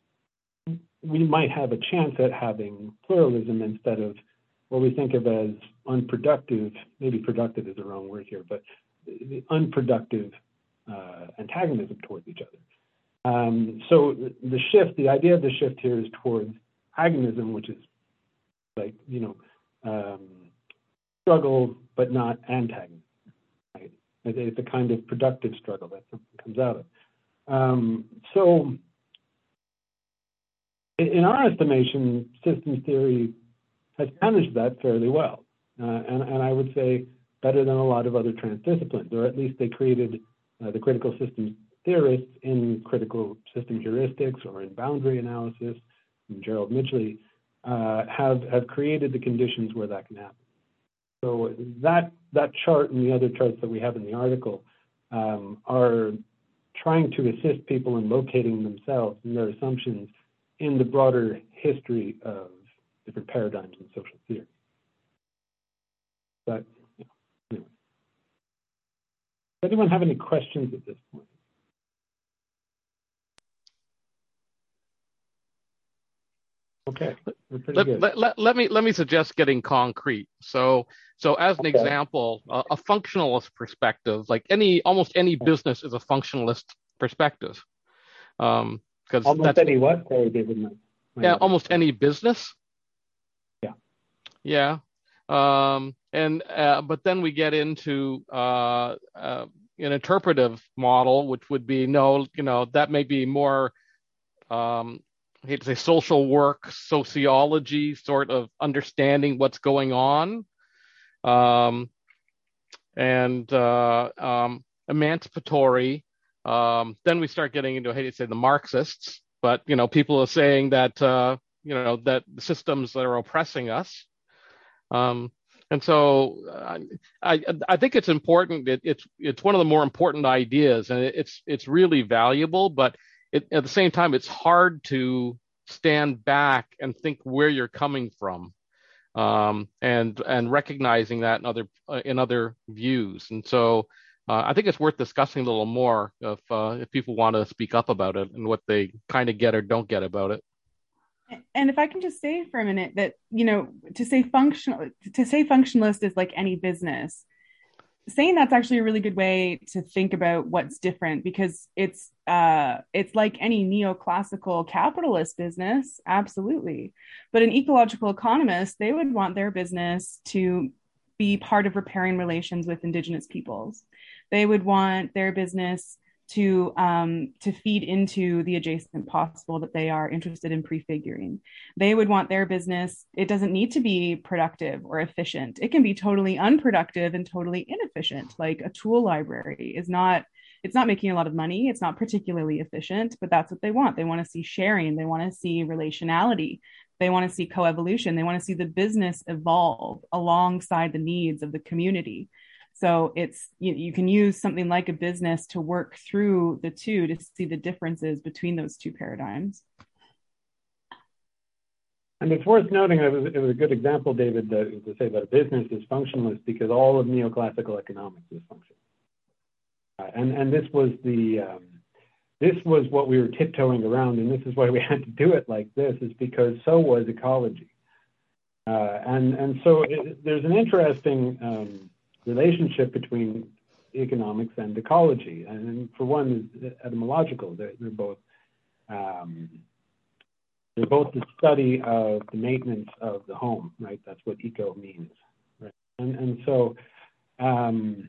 we might have a chance at having pluralism instead of what we think of as unproductive, maybe productive is the wrong word here, but the unproductive uh, antagonism towards each other. Um, so the shift, the idea of the shift here is towards agonism, which is like, you know, um, struggle, but not antagonism, right? It's a kind of productive struggle that something comes out of. Um, so in our estimation, systems theory has managed that fairly well. Uh, and, and I would say better than a lot of other transdisciplines, or at least they created uh, the critical systems theorists in critical system heuristics or in boundary analysis, and Gerald Midgley, uh, have, have created the conditions where that can happen. So that, that chart and the other charts that we have in the article um, are trying to assist people in locating themselves and their assumptions in the broader history of different paradigms in social theory. But yeah, anyway. Does anyone have any questions at this point? Okay, we're pretty let, good. let, let, let me let me suggest getting concrete. So so as an Okay. example, uh, a functionalist perspective, like any almost any business is a functionalist perspective. Um, because Almost that's any what? Sorry, David. My, my yeah, other- almost any business. Yeah. Yeah. Um, and uh, but then we get into uh, uh, an interpretive model, which would be no, you know, that may be more. Um, I hate to say social work, sociology, sort of understanding what's going on, um, and uh, um, emancipatory. Um, then we start getting into, I hate to say the Marxists, but you know, people are saying that uh, you know that the systems that are oppressing us. Um, and so uh, I I think it's important. It, it's it's one of the more important ideas, and it, it's it's really valuable, but. It, at the same time, it's hard to stand back and think where you're coming from, um, and and recognizing that in other uh, in other views. And so, uh, I think it's worth discussing a little more if uh, if people want to speak up about it and what they kind of get or don't get about it. And if I can just say for a minute that, you know, to say functional, to say functionalist is like any business. Saying that's actually a really good way to think about what's different, because it's uh, it's like any neoclassical capitalist business, absolutely. But an ecological economist, they would want their business to be part of repairing relations with indigenous peoples. They would want their business to um, to feed into the adjacent possible that they are interested in prefiguring. They would want their business, it doesn't need to be productive or efficient. It can be totally unproductive and totally inefficient. Like a tool library is not, it's not making a lot of money. It's not particularly efficient, but that's what they want. They want to see sharing. They want to see relationality. They want to see coevolution. They want to see the business evolve alongside the needs of the community. So it's you, you can use something like a business to work through the two to see the differences between those two paradigms. And it's worth noting, it was, it was a good example, David, that, to say that a business is functionalist because all of neoclassical economics is functional. Uh, and, and this was the, um, this was what we were tiptoeing around, and this is why we had to do it like this, is because so was ecology. Uh, and, and so it, there's an interesting um, relationship between economics and ecology. And for one, is etymological. They're, they're both um, they're both the study of the maintenance of the home, right? That's what eco means, right? And and so um,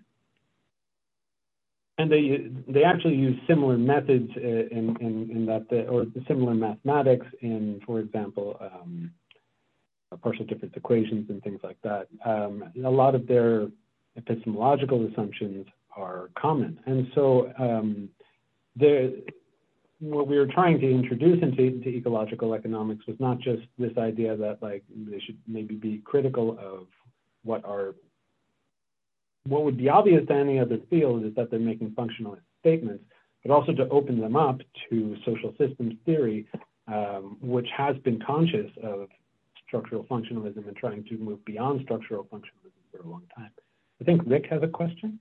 and they they actually use similar methods in in, in that the, or similar mathematics in, for example, um, partial difference equations and things like that. Um, a lot of their epistemological assumptions are common. And so um, the, what we were trying to introduce into, into ecological economics was not just this idea that like they should maybe be critical of what are, what would be obvious to any other field is that they're making functionalist statements, but also to open them up to social systems theory, um, which has been conscious of structural functionalism and trying to move beyond structural functionalism for a long time. I think Rick has a question.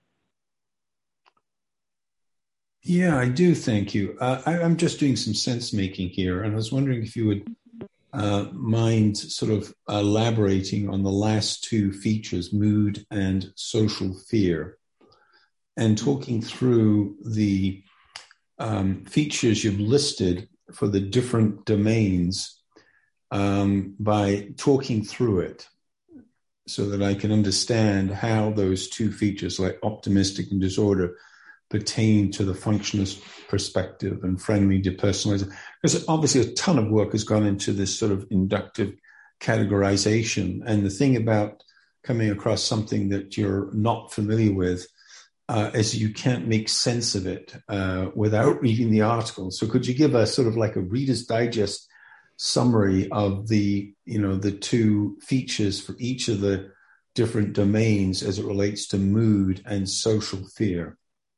Yeah, I do. Thank you. Uh, I, I'm just doing some sense making here, and I was wondering if you would uh, mind sort of elaborating on the last two features, mood and social fear, and talking through the um, features you've listed for the different domains um, by talking through it, so that I can understand how those two features, like optimistic and disorder, pertain to the functionalist perspective and friendly depersonalization. Because obviously a ton of work has gone into this sort of inductive categorization. And the thing about coming across something that you're not familiar with, uh, is you can't make sense of it uh, without reading the article. So could you give a sort of like a Reader's Digest summary of the, you know, the two features for each of the different domains as it relates to mood and social fear?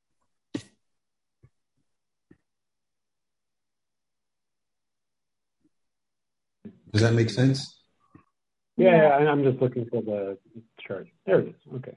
Does that make sense? Yeah, yeah, and I'm just looking for the chart. There it is. Okay.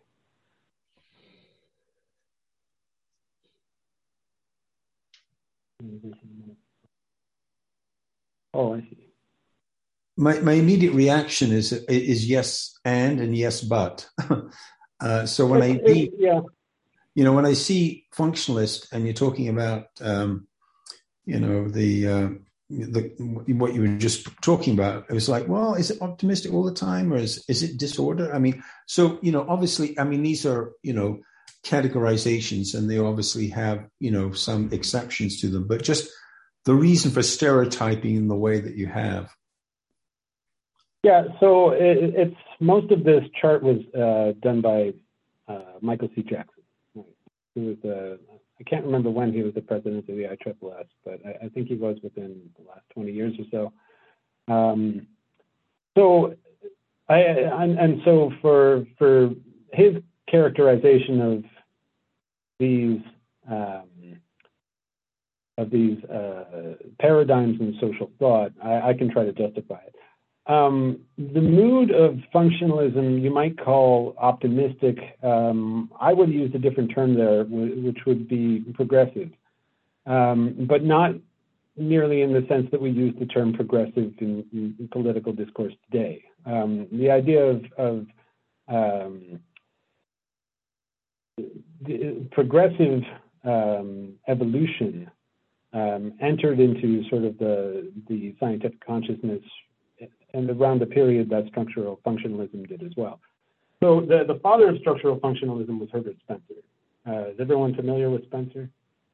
Oh, I see. My my immediate reaction is is yes and and yes but. uh, so when I read, yeah, you know, when I see functionalist and you're talking about, um, you know, the uh, the what you were just talking about, it was like, well, is it optimistic all the time, or is is it disorder? I mean, so you know, obviously, I mean, these are you know categorizations, and they obviously have you know some exceptions to them, but just the reason for stereotyping in the way that you have. Yeah, so it, it's most of this chart was uh, done by uh, Michael C. Jackson. He was the I can't remember when he was the president of the I S S S, but I, I think he was within the last twenty years or so. Um, so I and, and so for for his characterization of these um, of these uh, paradigms in social thought, I, I can try to justify it. Um, the mood of functionalism you might call optimistic. Um, I would use a different term there, which would be progressive, um, but not merely in the sense that we use the term progressive in, in political discourse today. Um, the idea of, of um, the progressive um, evolution um, entered into sort of the, the scientific consciousness and around the period that structural functionalism did as well. So the, the father of structural functionalism was Herbert Spencer. Uh, is everyone familiar with Spencer?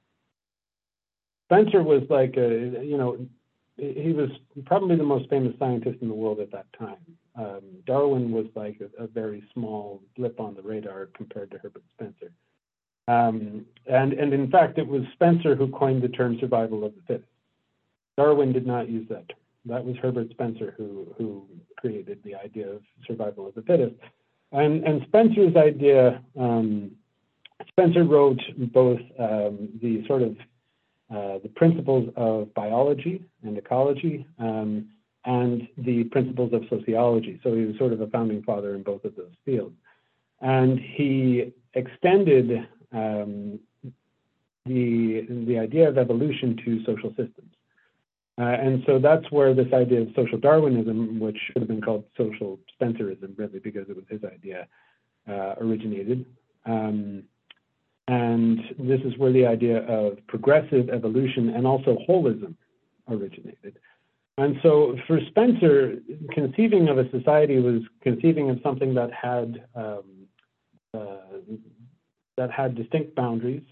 Spencer was like, a, you know, he was probably the most famous scientist in the world at that time. Um, Darwin was like a, a very small blip on the radar compared to Herbert Spencer. Um, and, and in fact, it was Spencer who coined the term survival of the fittest. Darwin did not use that term. That was Herbert Spencer who, who created the idea of survival of the fittest. And, and Spencer's idea, um, Spencer wrote both um, the sort of uh, the principles of biology and ecology um, and the principles of sociology. So he was sort of a founding father in both of those fields. And he extended um, the, the idea of evolution to social systems. Uh, and so that's where this idea of social Darwinism, which should have been called social Spencerism, really, because it was his idea, uh, originated. Um, and this is where the idea of progressive evolution and also holism originated. And so for Spencer, conceiving of a society was conceiving of something that had um, uh, that had distinct boundaries,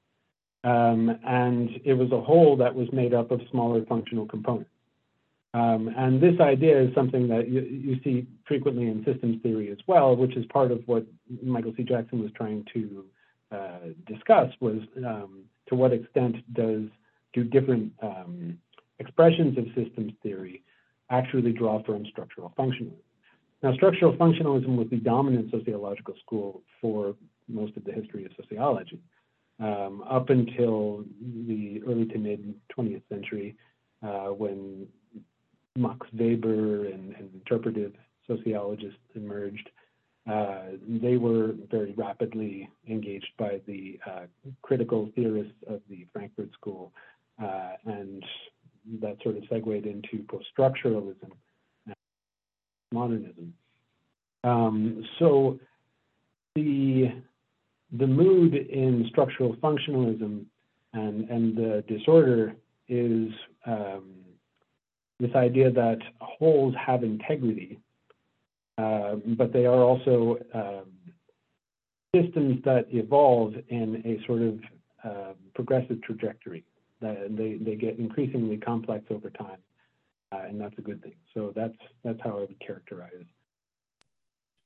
Um, and it was a whole that was made up of smaller functional components. Um, and this idea is something that you, you see frequently in systems theory as well, which is part of what Michael C. Jackson was trying to uh, discuss, was um, to what extent does do different um, expressions of systems theory actually draw from structural functionalism. Now, structural functionalism was the dominant sociological school for most of the history of sociology. Um, up until the early to mid twentieth century, uh, when Max Weber and, and interpretive sociologists emerged, uh, they were very rapidly engaged by the uh, critical theorists of the Frankfurt School, uh, and that sort of segued into post-structuralism and modernism. Um, so the The mood in structural functionalism and, and the disorder is um, this idea that wholes have integrity, uh, but they are also um, systems that evolve in a sort of uh, progressive trajectory. That they, they get increasingly complex over time, uh, and that's a good thing. So that's that's how I would characterize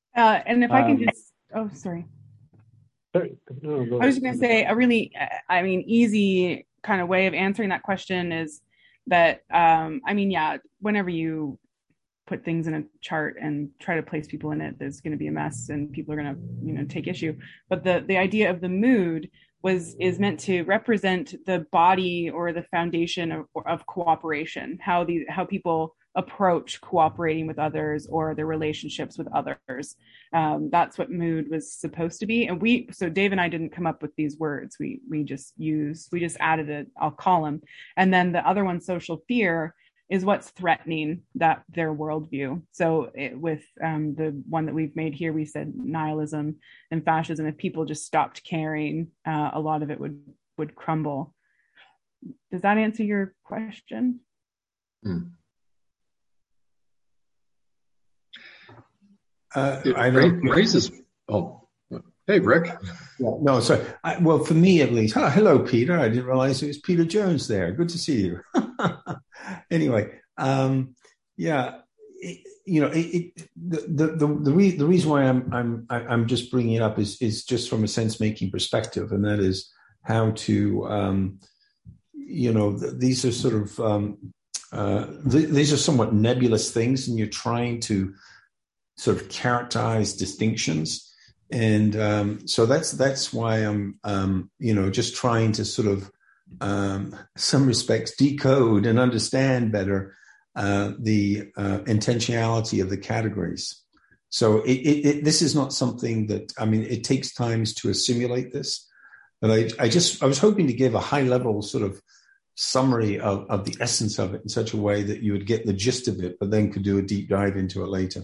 Uh, and if um, I can just, oh, sorry. sorry. No, I was just going to say a really, I mean, easy kind of way of answering that question is that, um, I mean, yeah, whenever you put things in a chart and try to place people in it, there's going to be a mess and people are going to, you know, take issue. But the, the idea of the mood was is meant to represent the body or the foundation of, of cooperation, how the how people approach cooperating with others or their relationships with others. Um, that's what mood was supposed to be. And we, so Dave and I didn't come up with these words. We we just use, we just added a, a column. And then the other one, social fear, is what's threatening that their worldview. So it, with um, the one that we've made here, we said nihilism and fascism. If people just stopped caring, uh, a lot of it would would crumble. Does that answer your question? Hmm. Uh, it I raises. Oh, hey, Rick. Yeah, no, sorry. I, well, for me at least. Oh, hello, Peter. I didn't realize it was Peter Jones there. Good to see you. Anyway, um, yeah, it, you know, it, it, the the the, re- the reason why I'm I'm I'm just bringing it up is is just from a sense making perspective, and that is how to, um, you know, th- these are sort of um, uh, th- these are somewhat nebulous things, and you're trying to sort of characterize distinctions, and um, so that's that's why I'm um, you know just trying to sort of. Um, some respects decode and understand better uh, the uh, intentionality of the categories. So it, it, it, this is not something that, I mean, it takes times to assimilate this, but I, I just, I was hoping to give a high level sort of summary of, of the essence of it in such a way that you would get the gist of it, but then could do a deep dive into it later.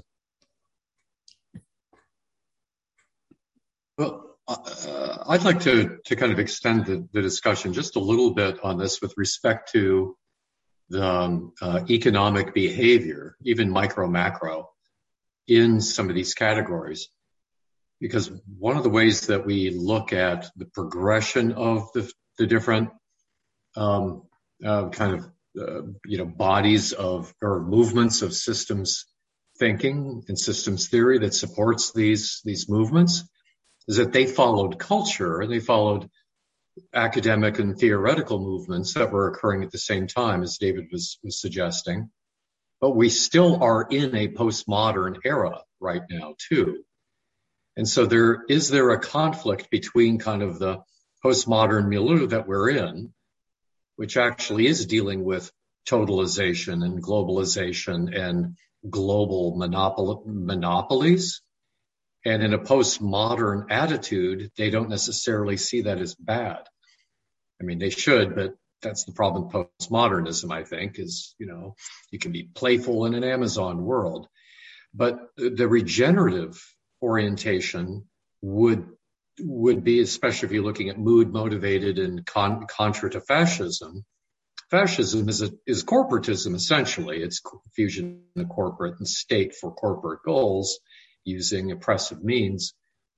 Well, Uh, I'd like to to kind of extend the, the discussion just a little bit on this with respect to the um, uh, economic behavior, even micro macro, in some of these categories. Because one of the ways that we look at the progression of the, the different um, uh, kind of uh, you know bodies of or movements of systems thinking and systems theory that supports these these movements is that they followed culture and they followed academic and theoretical movements that were occurring at the same time, as David was, was suggesting. But we still are in a postmodern era right now, too. And so there is there a conflict between kind of the postmodern milieu that we're in, which actually is dealing with totalization and globalization and global monopol- monopolies. And in a postmodern attitude, they don't necessarily see that as bad. I mean, they should, but that's the problem with postmodernism, I think, is, you know, you can be playful in an Amazon world. But the regenerative orientation would would be, especially if you're looking at mood motivated and con- contra to fascism. Fascism is a, is corporatism, essentially. It's fusion of corporate and state for corporate goals, using oppressive means.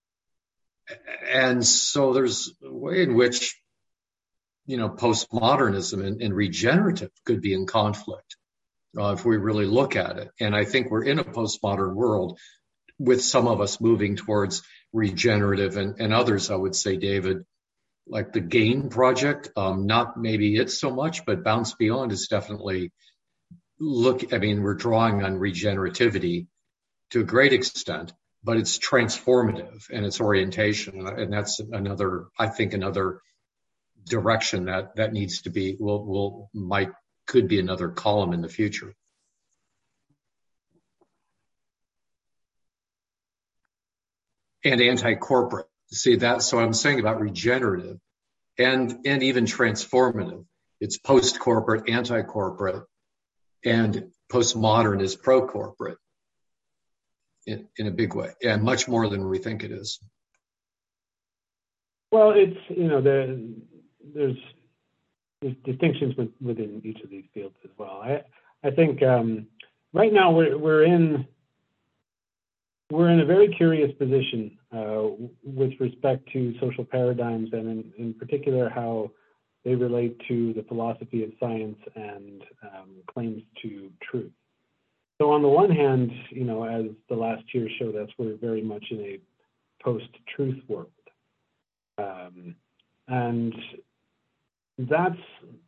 And so there's a way in which, you know, postmodernism and, and regenerative could be in conflict uh, if we really look at it. And I think we're in a postmodern world with some of us moving towards regenerative and, and others, I would say, David, like the GAIN project, um, not maybe it so much, but Bounce Beyond is definitely look, I mean, we're drawing on regenerativity to a great extent, but it's transformative and it's orientation. And that's another, I think, another direction that, that needs to be, will, will, might, could be another column in the future. And anti-corporate. See that? So I'm saying about regenerative and, and even transformative. It's post-corporate, anti-corporate, and postmodern is pro-corporate. In, in a big way, and much more than we think it is. Well, it's, you know, there, there's, there's distinctions with, within each of these fields as well. I, I think um, right now we're we're in we're in a very curious position uh, with respect to social paradigms, and in, in particular how they relate to the philosophy of science and um, claims to truth. so on the one hand, you know, as the last year showed us, we're very much in a post-truth world. Um, and that's,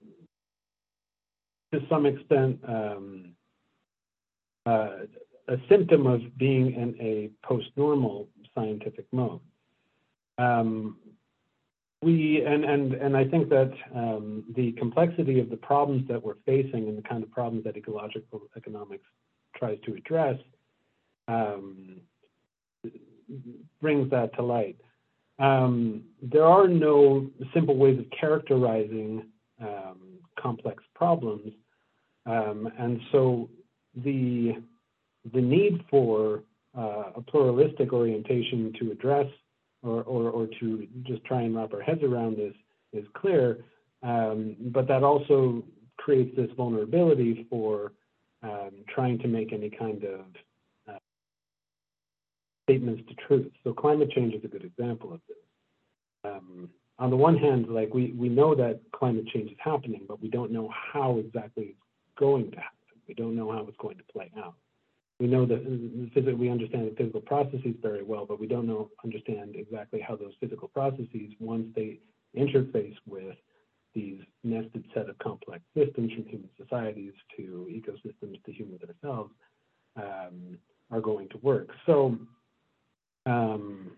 to some extent, um, uh, a symptom of being in a post-normal scientific mode. Um, we and and and I think that um, the complexity of the problems that we're facing and the kind of problems that ecological economics tries to address um, brings that to light. Um, there are no simple ways of characterizing um, complex problems, um, and so the the need for uh, a pluralistic orientation to address or, or, or to just try and wrap our heads around this is clear, um, but that also creates this vulnerability for um, trying to make any kind of uh, statements to truth. So climate change is a good example of this. Um, on the one hand, like we, we know that climate change is happening, but we don't know how exactly it's going to happen. We don't know how it's going to play out. We know that we understand the physical processes very well, but we don't know understand exactly how those physical processes, once they interface with these nested set of complex systems from human societies to ecosystems to humans ourselves, um, are going to work. So, um,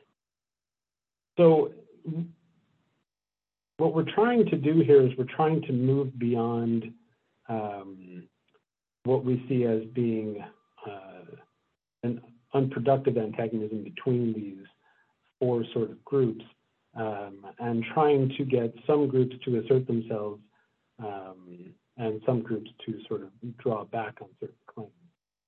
so what we're trying to do here is we're trying to move beyond um, what we see as being Uh, an unproductive antagonism between these four sort of groups, um, and trying to get some groups to assert themselves um, and some groups to sort of draw back on certain claims.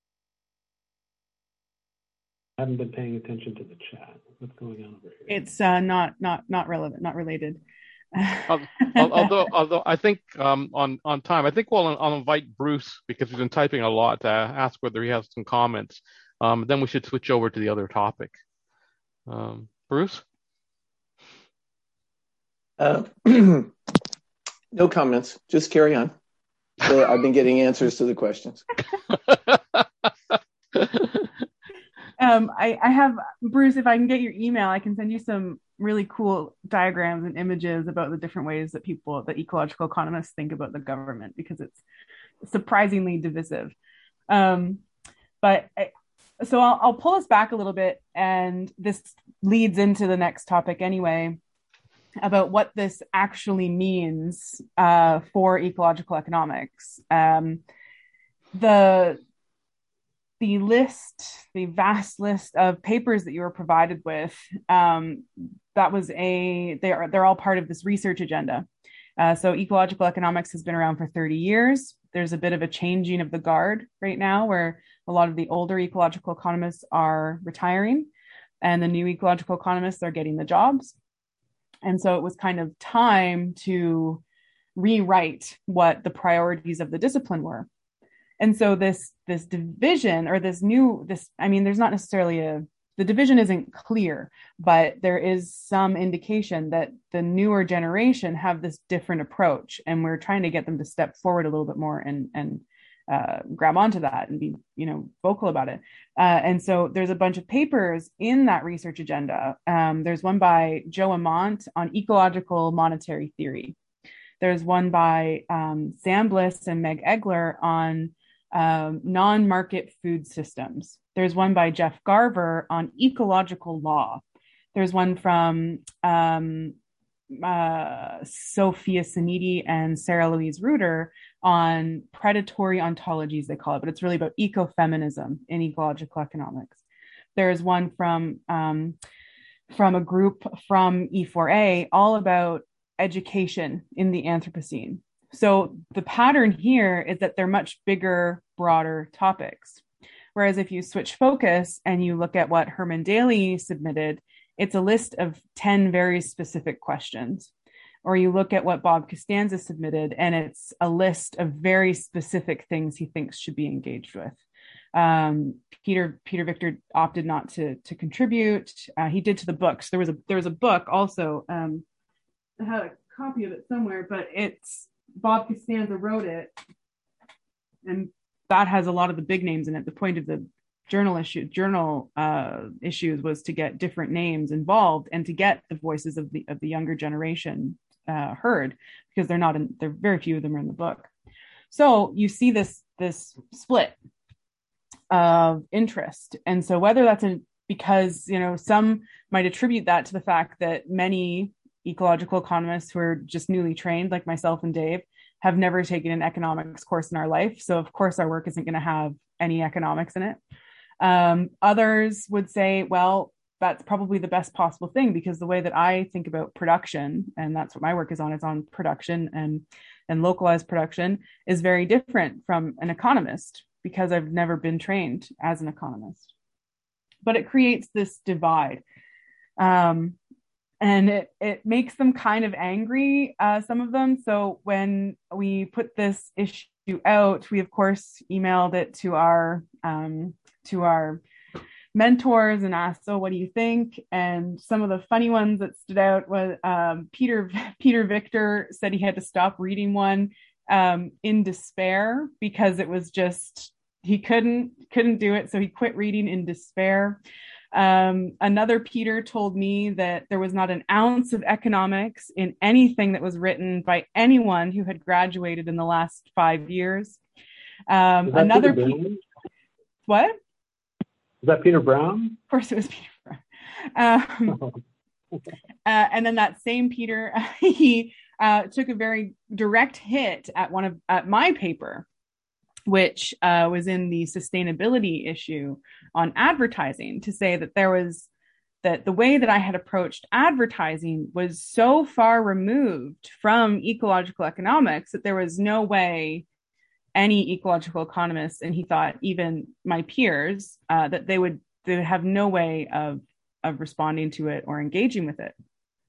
I haven't been paying attention to the chat. What's going on over here? It's uh, not not not relevant, not related. although, although I think um, on on time, I think we'll I'll invite Bruce because he's been typing a lot to ask whether he has some comments. Um, then we should switch over to the other topic. Um, Bruce, uh, no comments. Just carry on. So I've been getting answers to the questions. um, I, I have Bruce. If I can get your email, I can send you some really cool diagrams and images about the different ways that people, that ecological economists think about the government, because it's surprisingly divisive. Um, but I, so I'll, I'll pull us back a little bit, and this leads into the next topic anyway, about what this actually means uh, for ecological economics. Um, the The list, the vast list of papers that you were provided with, um, that was a, they are, they're all part of this research agenda. Uh, so ecological economics has been around for thirty years. There's a bit of a changing of the guard right now, where a lot of the older ecological economists are retiring and the new ecological economists are getting the jobs. And so it was kind of time to rewrite what the priorities of the discipline were. And so this this division, or this new, this, I mean, there's not necessarily a, the division isn't clear, but there is some indication that the newer generation have this different approach, and we're trying to get them to step forward a little bit more and and uh, grab onto that and be, you know, vocal about it. Uh, and so there's a bunch of papers in that research agenda. Um, there's one by Joe Amont on ecological monetary theory. There's one by um, Sam Bliss and Meg Egler on Um, non-market food systems. There's one by Jeff Garver on ecological law. There's one from um, uh, Sophia Sanidi and Sarah Louise Reuter on predatory ontologies, they call it, but it's really about ecofeminism in ecological economics. There's one from um, from a group from E four A all about education in the Anthropocene. So the pattern here is that they're much bigger, broader topics. Whereas if you switch focus and you look at what Herman Daly submitted, it's a list of ten very specific questions. Or you look at what Bob Costanza submitted, and it's a list of very specific things he thinks should be engaged with. Um, Peter Peter Victor opted not to to contribute. Uh, he did to the books. There was a there was a book also. Um, I had a copy of it somewhere, but it's Bob Costanza wrote it, and that has a lot of the big names in it. The point of the journal issue journal uh, issues was to get different names involved and to get the voices of the of the younger generation uh, heard, because they're not in there. Very few of them are in the book. So you see this this split of interest, and so whether that's a, because you know some might attribute that to the fact that many ecological economists who are just newly trained, like myself and Dave, have never taken an economics course in our life. So of course our work isn't going to have any economics in it. Um, others would say, well, that's probably the best possible thing, because the way that I think about production, and that's what my work is on, is on production and, and localized production, is very different from an economist, because I've never been trained as an economist. But it creates this divide. Um, and it, it makes them kind of angry, uh, some of them. So when we put this issue out, we of course emailed it to our um, to our mentors and asked, so what do you think? And some of the funny ones that stood out was um, Peter Peter Victor said he had to stop reading one um, in despair, because it was just he couldn't couldn't do it, so he quit reading in despair. Um, another Peter told me that there was not an ounce of economics in anything that was written by anyone who had graduated in the last five years. Um, another Peter, what? Is that Peter Brown? Of course it was Peter Brown. Um, uh, and then that same Peter, he uh, took a very direct hit at one of at my paper, which uh, was in the sustainability issue on advertising, to say that there was that the way that I had approached advertising was so far removed from ecological economics that there was no way any ecological economists, and he thought even my peers, uh, that they would they would have no way of of responding to it or engaging with it.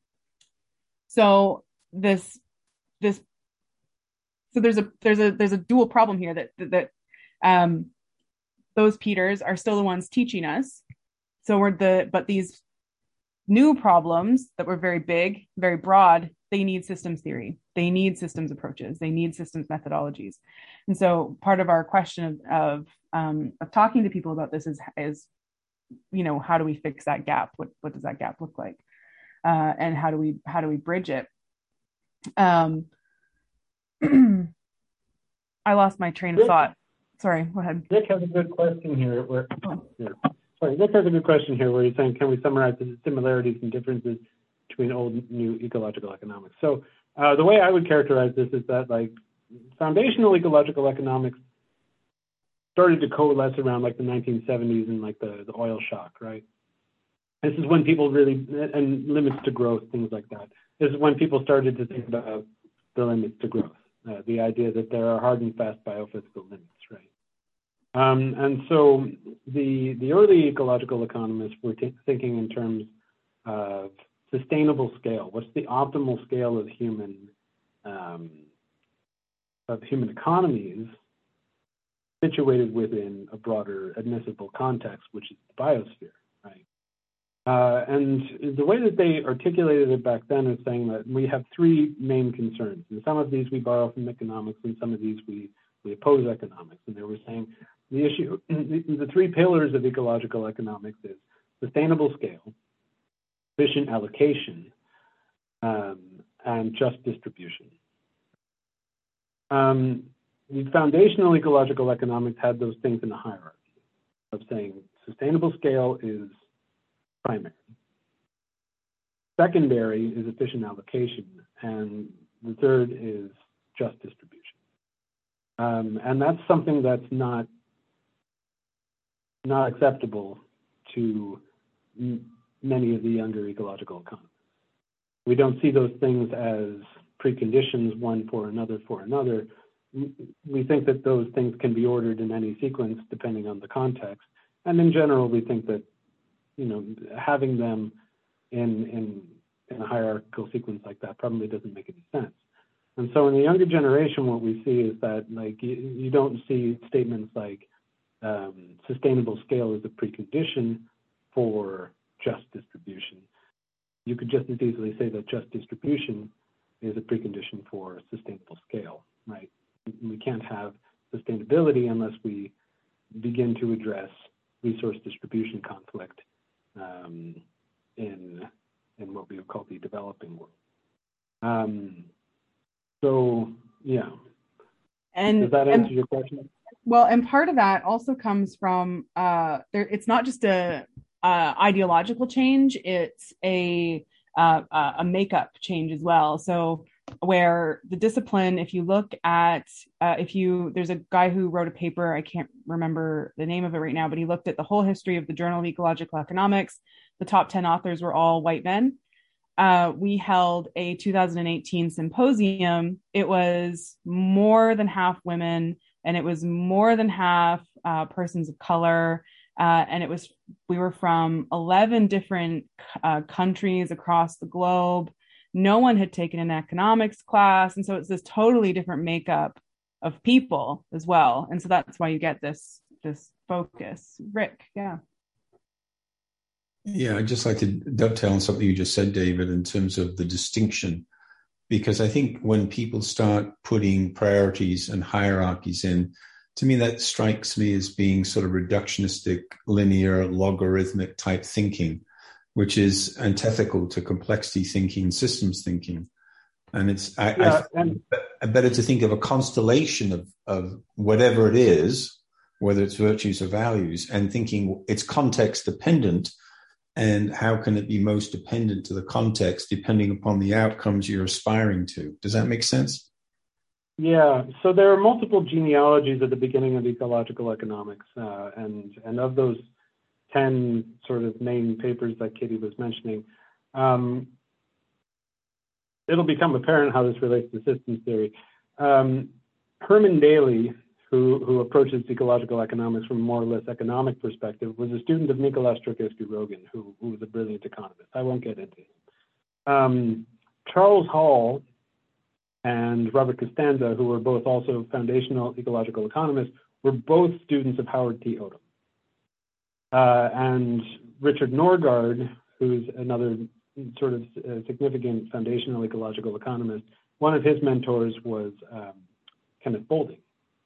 So this this so there's a there's a there's a dual problem here, that that um, those Peters are still the ones teaching us. So we're the but these new problems that were very big, very broad, they need systems theory. They need systems approaches. They need systems methodologies. And so part of our question of of, um, of talking to people about this is, is, you know, how do we fix that gap? What what does that gap look like? Uh, and how do we how do we bridge it? Um, I lost my train of Rick, thought. Sorry, go ahead. Rick has a good question here. Where, here. Sorry, Rick has a good question here where he's saying, can we summarize the similarities and differences between old and new ecological economics? So uh, the way I would characterize this is that, like, foundational ecological economics started to coalesce around like the nineteen seventies and like the, the oil shock, right? This is when people really, and limits to growth, things like that. This is when people started to think about the limits to growth, uh, the idea that there are hard and fast biophysical limits, right? Um, and so the the early ecological economists were t- thinking in terms of sustainable scale. What's the optimal scale of human um, of human economies situated within a broader admissible context, which is the biosphere, right? Uh, and the way that they articulated it back then is saying that we have three main concerns. And some of these we borrow from economics, and some of these we, we oppose economics. And they were saying the issue, the, the three pillars of ecological economics is sustainable scale, efficient allocation, um, and just distribution. Um, the foundational ecological economics had those things in a hierarchy of saying sustainable scale is primary. Secondary is efficient allocation, and the third is just distribution. Um, and that's something that's not, not acceptable to m- many of the younger ecological economists. We don't see those things as preconditions, one for another for another. We think that those things can be ordered in any sequence depending on the context. And in general, we think that, you know, having them in, in, in a hierarchical sequence like that probably doesn't make any sense. And so in the younger generation, what we see is that, like, you, you don't see statements like um, sustainable scale is a precondition for just distribution. You could just as easily say that just distribution is a precondition for sustainable scale, right? We can't have sustainability unless we begin to address resource distribution conflict um, in, in what we would call the developing world. Um, so, yeah. And, Does that answer and, your question? Well, and part of that also comes from, uh, there, it's not just a uh, ideological change, it's a, uh, a makeup change as well. So where the discipline, if you look at, uh, if you, there's a guy who wrote a paper, I can't remember the name of it right now, but he looked at the whole history of the Journal of Ecological Economics. The top ten authors were all white men. Uh, we held a two thousand eighteen symposium. It was more than half women, and it was more than half uh, persons of color. Uh, and it was, we were from eleven different uh, countries across the globe. No one had taken an economics class. And so it's this totally different makeup of people as well. And so that's why you get this, this focus. Rick, yeah. Yeah, I'd just like to dovetail on something you just said, David, in terms of the distinction, because I think when people start putting priorities and hierarchies in, to me, that strikes me as being sort of reductionistic, linear, logarithmic type thinking, which is antithetical to complexity thinking, systems thinking. And it's I, yeah, I and- better to think of a constellation of, of whatever it is, whether it's virtues or values, and thinking it's context dependent. And how can it be most dependent to the context, depending upon the outcomes you're aspiring to? Does that make sense? Yeah. So there are multiple genealogies at the beginning of ecological economics, uh, and and of those ten sort of main papers that Katie was mentioning, um, it'll become apparent how this relates to systems theory. Um, Herman Daly, who, who approaches ecological economics from a more or less economic perspective, was a student of Nicholas Trocescu-Rogan, who, who was a brilliant economist. I won't get into him. Um, Charles Hall and Robert Costanza, who were both also foundational ecological economists, were both students of Howard T. Odum. Uh, and Richard Norgaard, who's another sort of uh, significant foundational ecological economist, one of his mentors was um, Kenneth Boulding.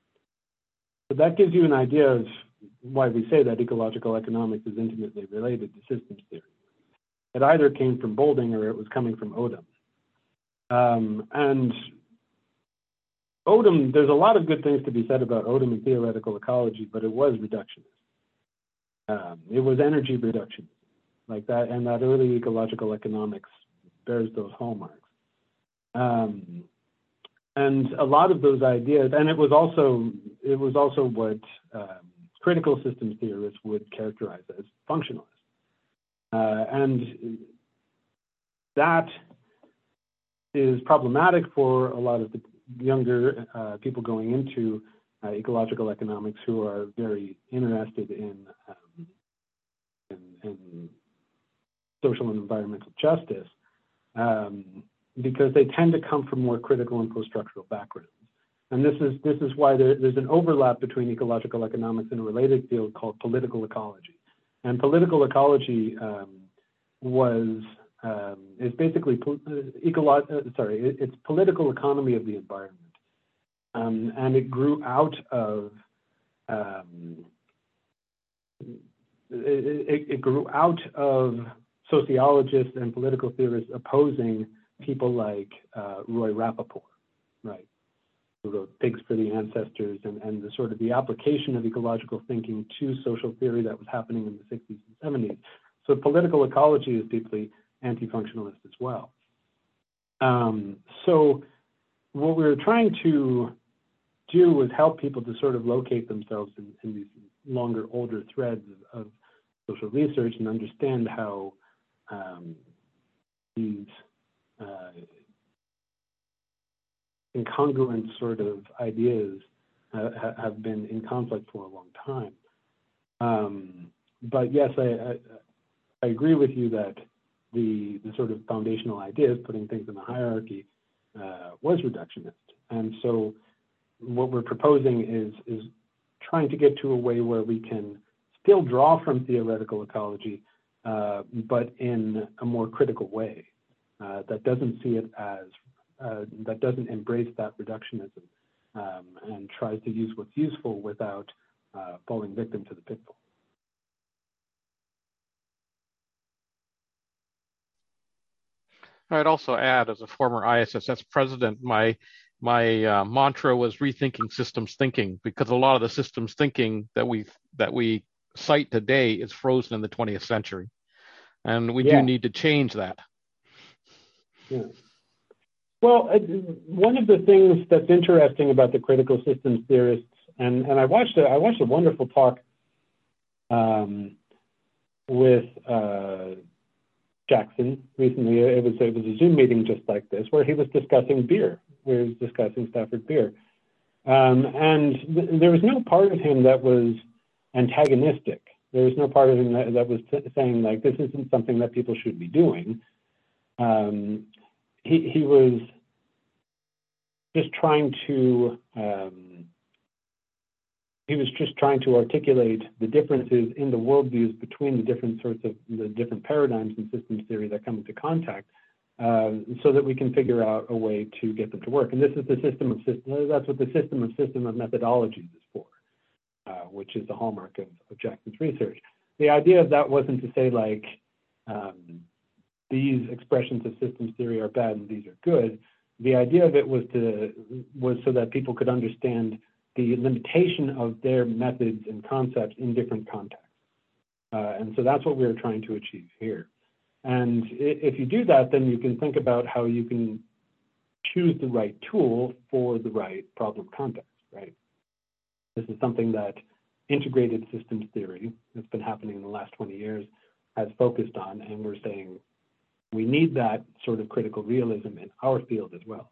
So that gives you an idea of why we say that ecological economics is intimately related to systems theory. It either came from Boulding or it was coming from Odum. Um, and Odum, there's a lot of good things to be said about Odum and theoretical ecology, but it was reductionist. Um, it was energy reduction, like that, and that early ecological economics bears those hallmarks. Um, And a lot of those ideas, and it was also it was also what um, critical systems theorists would characterize as functionalist, uh, and that is problematic for a lot of the younger uh, people going into uh, ecological economics who are very interested in, um, in, in social and environmental justice. Um, because they tend to come from more critical and post-structural backgrounds. And this is this is why there, there's an overlap between ecological economics and a related field called political ecology. And political ecology um, was um, is basically po- ecolo- uh, sorry, it, it's political economy of the environment, um, and it grew out of um, it, it, it grew out of sociologists and political theorists opposing people like uh, Roy Rappaport, right, who wrote Pigs for the Ancestors, and, and the sort of the application of ecological thinking to social theory that was happening in the sixties and seventies. So political ecology is deeply anti-functionalist as well. Um, so what we were trying to do was help people to sort of locate themselves in, in these longer, older threads of, of social research and understand how um, these Uh, incongruent sort of ideas uh, ha- have been in conflict for a long time. Um, but yes, I, I, I agree with you that the, the sort of foundational ideas, putting things in a hierarchy, uh, was reductionist. And so what we're proposing is, is trying to get to a way where we can still draw from theoretical ecology, uh, but in a more critical way. Uh, that doesn't see it as, uh, that doesn't embrace that reductionism, um, and tries to use what's useful without uh, falling victim to the pitfall. I'd also add, as a former I S S S president, my my uh, mantra was rethinking systems thinking, because a lot of the systems thinking that we that we cite today is frozen in the twentieth century, and we Yeah. do need to change that. Yeah. Well, uh, one of the things that's interesting about the critical systems theorists, and, and I watched a, I watched a wonderful talk um, with uh, Jackson recently. It was it was a Zoom meeting just like this, where he was discussing beer. Where he was discussing Stafford beer, um, and th- there was no part of him that was antagonistic. There was no part of him that, that was t- saying like this isn't something that people should be doing. Um, he he was just trying to um, he was just trying to articulate the differences in the worldviews between the different sorts of the different paradigms in systems theory that come into contact, uh, so that we can figure out a way to get them to work. And this is the system of system. That's what the system of system of methodologies is for, uh, which is the hallmark of, of Jackson's research. The idea of that wasn't to say like um, these expressions of systems theory are bad and these are good. The idea of it was to was so that people could understand the limitation of their methods and concepts in different contexts. Uh, and so that's what we were trying to achieve here. And if you do that, then you can think about how you can choose the right tool for the right problem context, right? This is something that integrated systems theory that's been happening in the last twenty years has focused on, and we're saying we need that sort of critical realism in our field as well.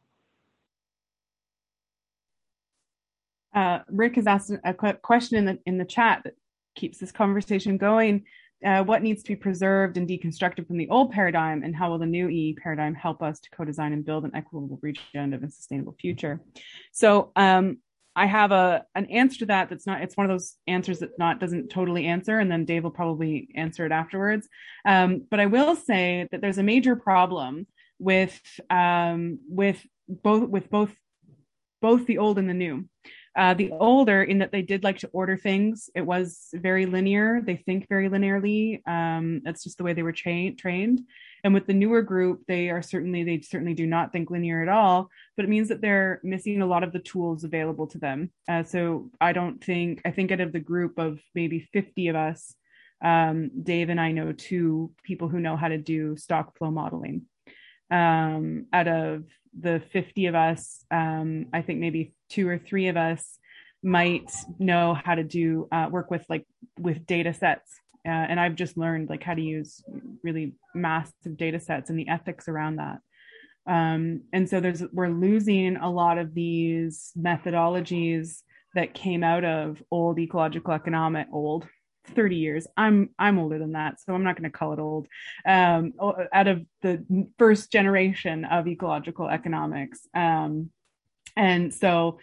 Uh, Rick has asked a question in the in the chat that keeps this conversation going. Uh, what needs to be preserved and deconstructed from the old paradigm, and how will the new E E paradigm help us to co-design and build an equitable, regenerative, and sustainable future? So um, I have a an answer to that. That's not. It's one of those answers that not doesn't totally answer, and then Dave will probably answer it afterwards. Um, but I will say that there's a major problem with um, with both with both both the old and the new. Uh, the older, in that they did like to order things. It was very linear. They think very linearly. Um, that's just the way they were cha- trained. And with the newer group, they are certainly, they certainly do not think linear at all, but it means that they're missing a lot of the tools available to them. Uh, so I don't think, I think out of the group of maybe fifty of us, um, Dave and I know two people who know how to do stock flow modeling. Um, out of the fifty of us, um, I think maybe two or three of us might know how to do uh, work with like with data sets. Uh, and I've just learned like how to use really massive data sets and the ethics around that. Um, and so there's, we're losing a lot of these methodologies that came out of old ecological economic, old thirty years. I'm, I'm older than that, so I'm not going to call it old. Um, out of the first generation of ecological economics. Um, and so,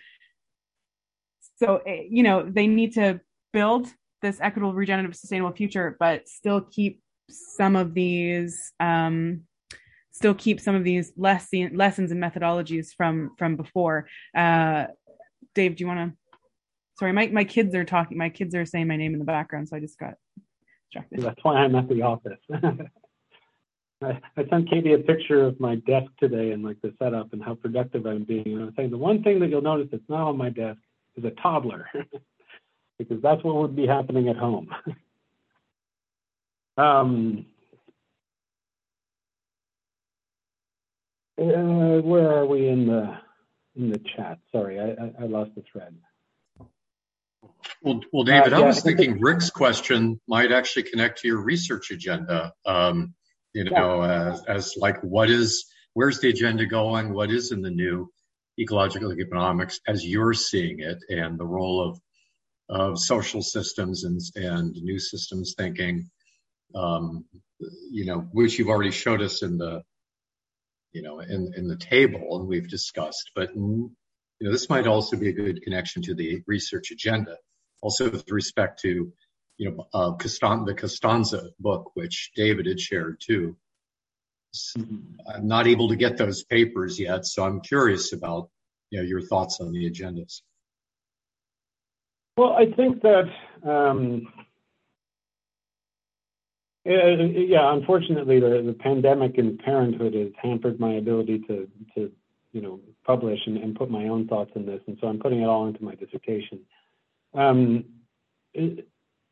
so, you know, they need to build this equitable, regenerative, sustainable future, but still keep some of these, um, still keep some of these lesson, lessons and methodologies from, from before. Uh, Dave, do you want to? Sorry, my, my kids are talking. My kids are saying my name in the background, so I just got distracted. That's why I'm at the office. I, I sent Katie a picture of my desk today and like the setup and how productive I'm being. And I'm saying the one thing that you'll notice that's not on my desk is a toddler, because that's what would be happening at home. um, uh, where are we in the in the chat? Sorry, I, I, I lost the thread. Well, well, David, Uh, I yeah. was thinking Rick's question might actually connect to your research agenda. Um, you know, as, as like, what is, where's the agenda going? What is in the new ecological economics as you're seeing it, and the role of of social systems and and new systems thinking, um, you know, which you've already showed us in the, you know, in in the table, and we've discussed. But you know, this might also be a good connection to the research agenda. Also, with respect to, you know, uh, Castan- the Costanza book, which David had shared too. Mm-hmm. I'm not able to get those papers yet, so I'm curious about, you know, your thoughts on the agendas. Well, I think that, um, yeah, unfortunately, the, the pandemic and parenthood has hampered my ability to, to you know, publish and, and put my own thoughts in this. And so I'm putting it all into my dissertation. Um, it,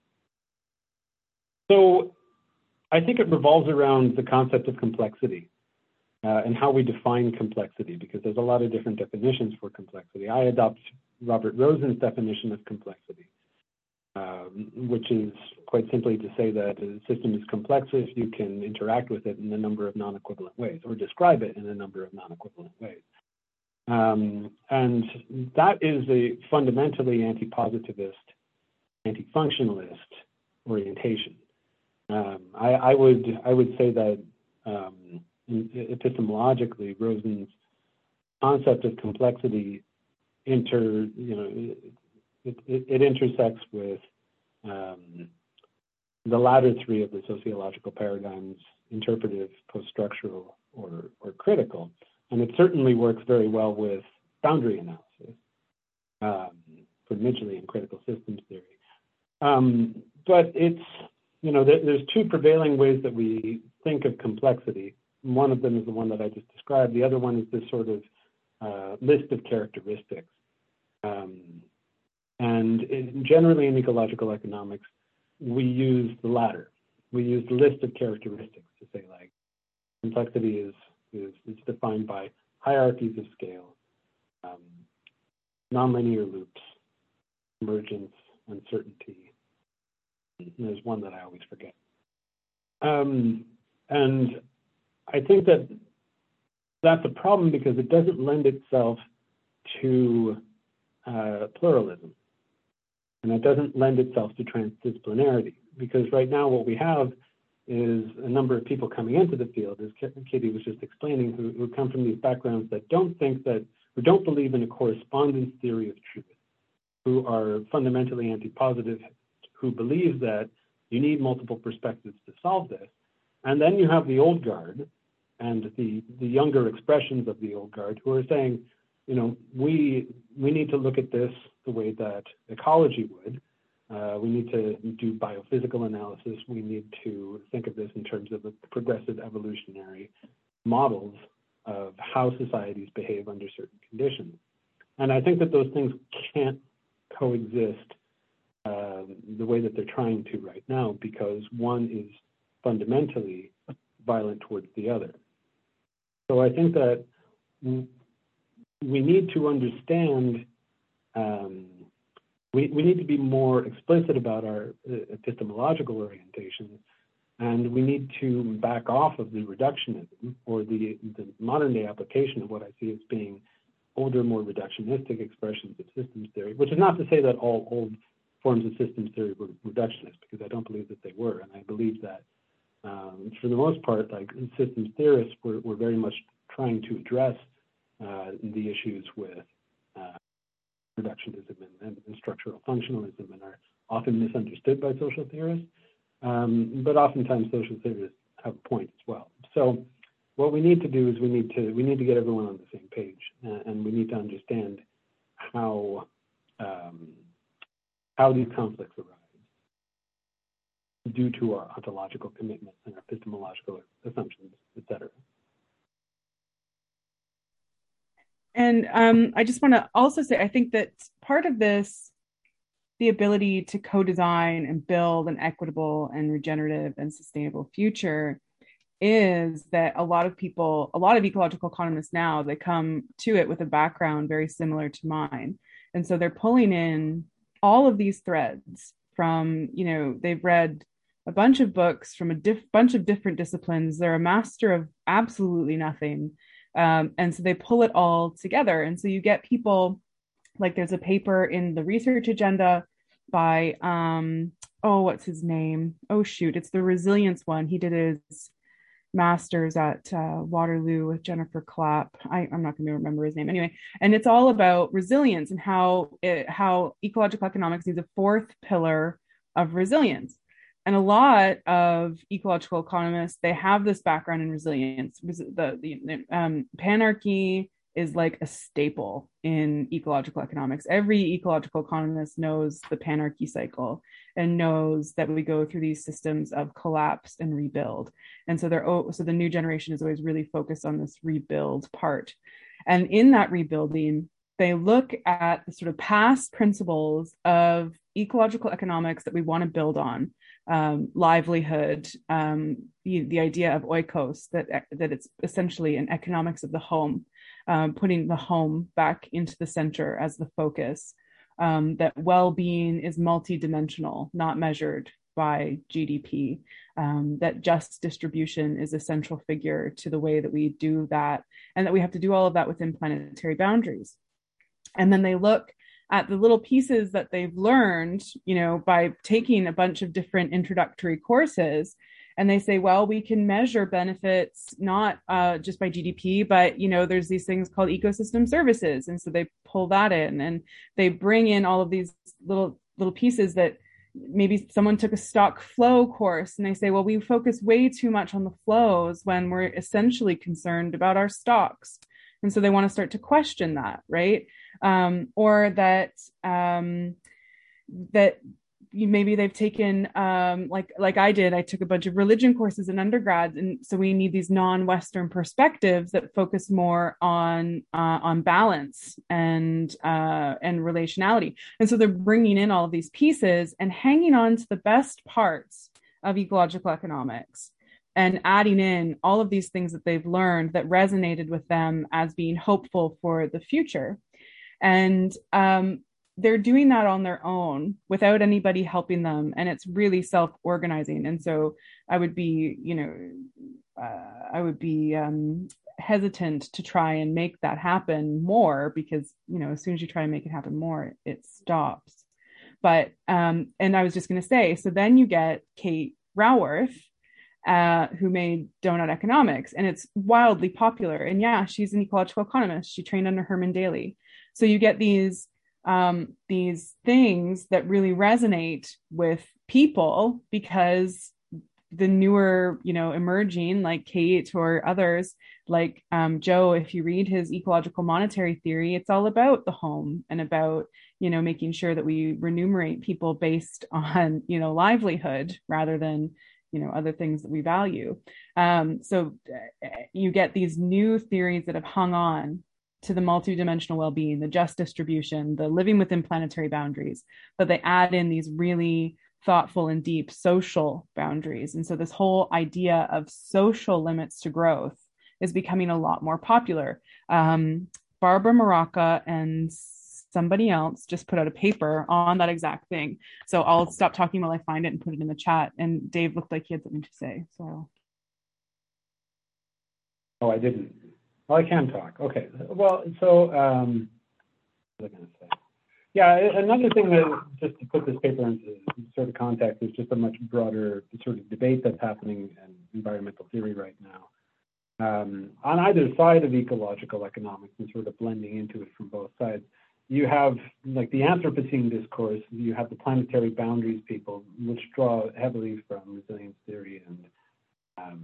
so I think it revolves around the concept of complexity uh, and how we define complexity, because there's a lot of different definitions for complexity. I adopt Robert Rosen's definition of complexity, um, which is quite simply to say that a system is complex if you can interact with it in a number of non-equivalent ways, or describe it in a number of non-equivalent ways. Um, and that is a fundamentally anti-positivist, anti-functionalist orientation. Um, I, I would I would say that um, epistemologically, Rosen's concept of complexity inter you know it, it, it intersects with um, the latter three of the sociological paradigms: interpretive, post-structural, or or critical. And it certainly works very well with boundary analysis um, for Midgley and critical systems theory. Um, but it's, you know, there, there's two prevailing ways that we think of complexity. One of them is the one that I just described. The other one is this sort of uh, list of characteristics. Um, and in, generally in ecological economics, we use the latter. We use the list of characteristics to say, like, complexity is Is, is defined by hierarchies of scale, um, nonlinear loops, emergence, uncertainty. And there's one that I always forget. Um, and I think that that's a problem because it doesn't lend itself to uh, pluralism. And it doesn't lend itself to transdisciplinarity, because right now what we have is a number of people coming into the field, as Katie was just explaining, who, who come from these backgrounds that don't think that, who don't believe in a correspondence theory of truth, who are fundamentally anti-positive, who believe that you need multiple perspectives to solve this. And then you have the old guard and the, the younger expressions of the old guard who are saying, you know, we, we need to look at this the way that ecology would. Uh, we need to do biophysical analysis. We need to think of this in terms of the progressive evolutionary models of how societies behave under certain conditions. And I think that those things can't coexist uh, the way that they're trying to right now, because one is fundamentally violent towards the other. So I think that we need to understand um, We, we need to be more explicit about our epistemological orientation, and we need to back off of the reductionism or the, the modern day application of what I see as being older, more reductionistic expressions of systems theory, which is not to say that all old forms of systems theory were reductionist, because I don't believe that they were. And I believe that um, for the most part, like systems theorists were, were very much trying to address uh, the issues with uh, reductionism and, and, and structural functionalism, and are often misunderstood by social theorists. Um, but oftentimes social theorists have a point as well. So what we need to do is we need to we need to get everyone on the same page, uh, and we need to understand how um, how these conflicts arise due to our ontological commitments and our epistemological assumptions, et cetera. And um, I just want to also say, I think that part of this, the ability to co-design and build an equitable and regenerative and sustainable future, is that a lot of people, a lot of ecological economists now, they come to it with a background very similar to mine. And so they're pulling in all of these threads from, you know, they've read a bunch of books from a diff- bunch of different disciplines. They're a master of absolutely nothing. Um, and so they pull it all together. And so you get people, like there's a paper in the research agenda by, um, oh, what's his name? Oh, shoot, it's the resilience one. He did his master's at uh, Waterloo with Jennifer Clapp. I, I'm not going to remember his name anyway. And it's all about resilience and how it, how ecological economics needs a fourth pillar of resilience. And a lot of ecological economists, they have this background in resilience. The, the um, panarchy is like a staple in ecological economics. Every ecological economist knows the panarchy cycle and knows that we go through these systems of collapse and rebuild. And so they're so the new generation is always really focused on this rebuild part. And in that rebuilding, they look at the sort of past principles of ecological economics that we want to build on. Um, livelihood, um, the, the idea of oikos, that, that it's essentially an economics of the home, um, putting the home back into the center as the focus, um, that well-being is multidimensional, not measured by G D P, um, that just distribution is a central figure to the way that we do that, and that we have to do all of that within planetary boundaries. And then they look at the little pieces that they've learned, you know, by taking a bunch of different introductory courses. And they say, well, we can measure benefits not uh, just by G D P, but, you know, there's these things called ecosystem services. And so they pull that in and they bring in all of these little, little pieces that maybe someone took a stock flow course and they say, well, we focus way too much on the flows when we're essentially concerned about our stocks. And so they want to start to question that, right? Um, or that um, that you, maybe they've taken um, like like I did. I took a bunch of religion courses in undergrad, and so we need these non-Western perspectives that focus more on uh, on balance and uh, and relationality. And so they're bringing in all of these pieces and hanging on to the best parts of ecological economics, and adding in all of these things that they've learned that resonated with them as being hopeful for the future. And um, they're doing that on their own without anybody helping them. And it's really self-organizing. And so I would be, you know, uh, I would be um, hesitant to try and make that happen more, because, you know, as soon as you try and make it happen more, it stops. But, um, and I was just going to say, so then you get Kate Raworth, Uh, who made Donut Economics, and it's wildly popular. And yeah, she's an ecological economist. She trained under Herman Daly. So you get these um, these things that really resonate with people, because the newer, you know, emerging like Kate or others like um, Joe, if you read his ecological monetary theory, it's all about the home and about, you know, making sure that we remunerate people based on, you know, livelihood rather than, you know, other things that we value. Um, so uh, you get these new theories that have hung on to the multidimensional well-being, the just distribution, the living within planetary boundaries, but they add in these really thoughtful and deep social boundaries. And so this whole idea of social limits to growth is becoming a lot more popular. Um, Barbara Maraca and somebody else just put out a paper on that exact thing. So I'll stop talking while I find it and put it in the chat. And Dave looked like he had something to say. So. Oh, I didn't. Well, I can talk. Okay. Well, so um, what was I going to say? Yeah, another thing that, just to put this paper into sort of context, is just a much broader sort of debate that's happening in environmental theory right now. Um, on either side of ecological economics and sort of blending into it from both sides, you have like the Anthropocene discourse, you have the planetary boundaries people, which draw heavily from resilience theory and um,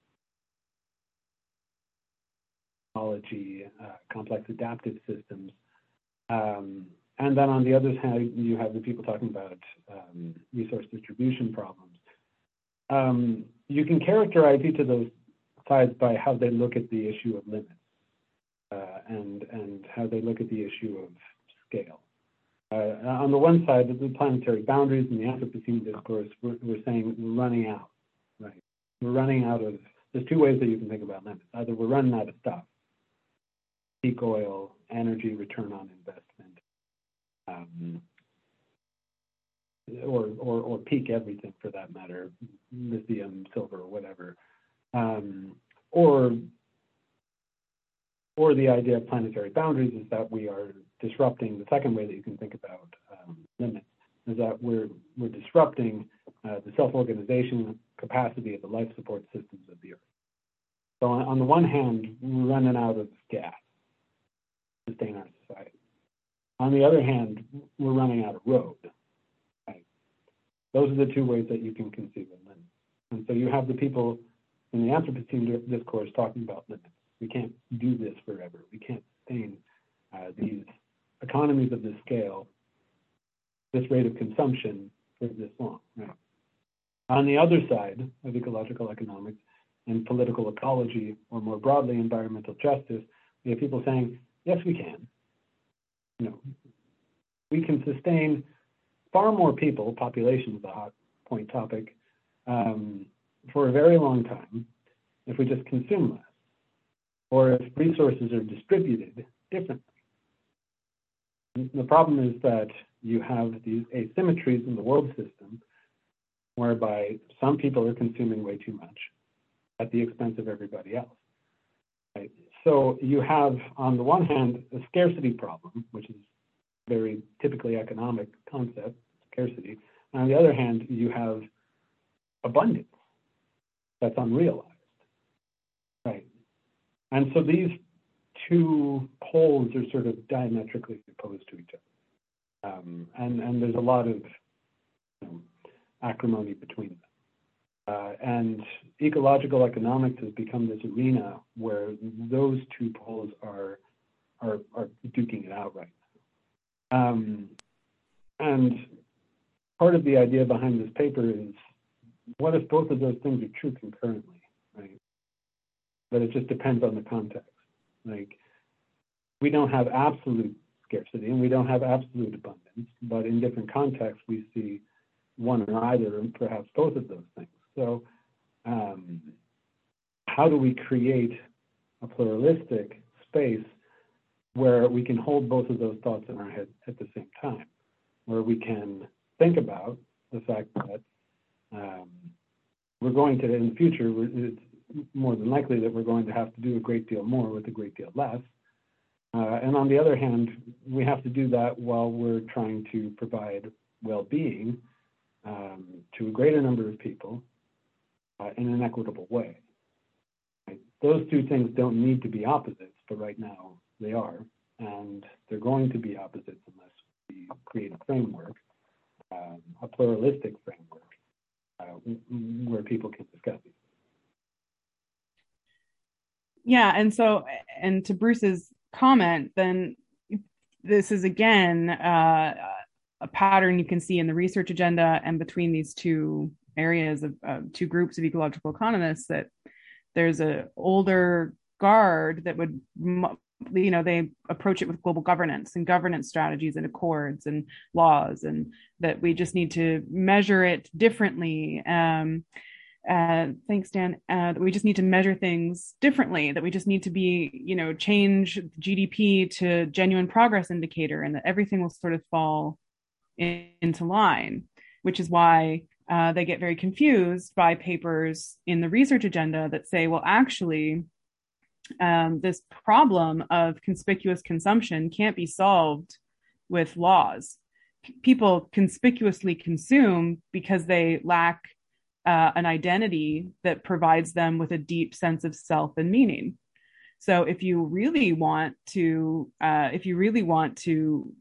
ecology, uh, complex adaptive systems. Um, and then on the other hand, you have the people talking about um, resource distribution problems. Um, you can characterize each of those sides by how they look at the issue of limits uh, and, and how they look at the issue of scale. Uh, on the one side, the planetary boundaries and the Anthropocene discourse, we're, we're saying we're running out, right? We're running out of, there's two ways that you can think about limits. Either we're running out of stuff, peak oil, energy, return on investment, um, or, or, or peak everything for that matter, lithium, silver, whatever. Um, or, or the idea of planetary boundaries is that we are disrupting, the second way that you can think about um, limits is that we're, we're disrupting uh, the self-organization capacity of the life support systems of the Earth. So on, on the one hand, we're running out of gas to sustain our society. On the other hand, we're running out of road. Right? Those are the two ways that you can conceive of limits. And so you have the people in the Anthropocene discourse talking about limits. We can't do this forever. We can't sustain uh, these economies of this scale, this rate of consumption for this long. Right? On the other side of ecological economics and political ecology, or more broadly, environmental justice, we have people saying, yes, we can. You know, we can sustain far more people, population is a hot point topic, um, for a very long time if we just consume less, or if resources are distributed differently. The problem is that you have these asymmetries in the world system whereby some people are consuming way too much at the expense of everybody else. Right? So you have, on the one hand, a scarcity problem, which is a very typically economic concept, scarcity. And on the other hand, you have abundance that's unrealized. Right? And so these two poles are sort of diametrically opposed to each other. Um, and, and there's a lot of you know, acrimony between them. Uh, and ecological economics has become this arena where those two poles are, are, are duking it out right now. Um, and part of the idea behind this paper is, what if both of those things are true concurrently, right? But it just depends on the context. Like, we don't have absolute scarcity and we don't have absolute abundance, but in different contexts, we see one or either, and perhaps both of those things. So um, how do we create a pluralistic space where we can hold both of those thoughts in our head at the same time, where we can think about the fact that um, we're going to, in the future, we're, it's more than likely that we're going to have to do a great deal more with a great deal less. Uh, and on the other hand, we have to do that while we're trying to provide well-being um, to a greater number of people uh, in an equitable way. Right? Those two things don't need to be opposites, but right now they are. And they're going to be opposites unless we create a framework, um, a pluralistic framework, uh, where people can discuss these. Yeah, and so, and to Bruce's comment, then this is again uh, a pattern you can see in the research agenda and between these two areas of uh, two groups of ecological economists, that there's an older guard that would, you know, they approach it with global governance and governance strategies and accords and laws, and that we just need to measure it differently. Um, Uh, thanks, Dan. Uh, we just need to measure things differently, that we just need to be, you know, change G D P to genuine progress indicator, and that everything will sort of fall in, into line, which is why uh, they get very confused by papers in the research agenda that say, well, actually, um, this problem of conspicuous consumption can't be solved with laws. P- people conspicuously consume because they lack Uh, an identity that provides them with a deep sense of self and meaning. So if you really want to, uh, if you really want to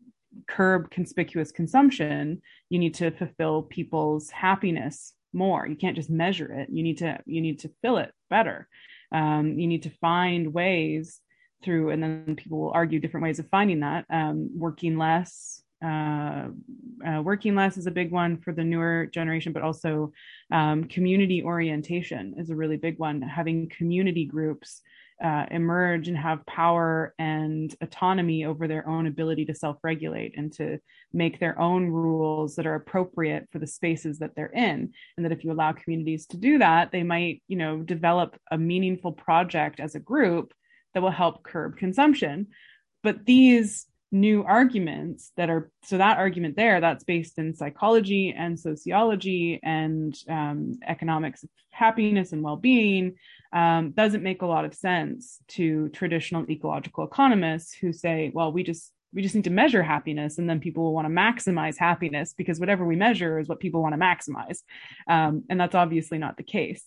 curb conspicuous consumption, you need to fulfill people's happiness more. You can't just measure it. You need to, you need to fill it better. Um, you need to find ways through, and then people will argue different ways of finding that. Um, working less, Uh, uh, working less is a big one for the newer generation, but also um, community orientation is a really big one. Having community groups uh, emerge and have power and autonomy over their own ability to self-regulate and to make their own rules that are appropriate for the spaces that they're in. And that if you allow communities to do that, they might, you know, develop a meaningful project as a group that will help curb consumption. But these new arguments that are, so that argument there, that's based in psychology and sociology and um, economics of happiness and well-being, um, doesn't make a lot of sense to traditional ecological economists who say, well, we just we just need to measure happiness, and then people will want to maximize happiness because whatever we measure is what people want to maximize. Um, and that's obviously not the case.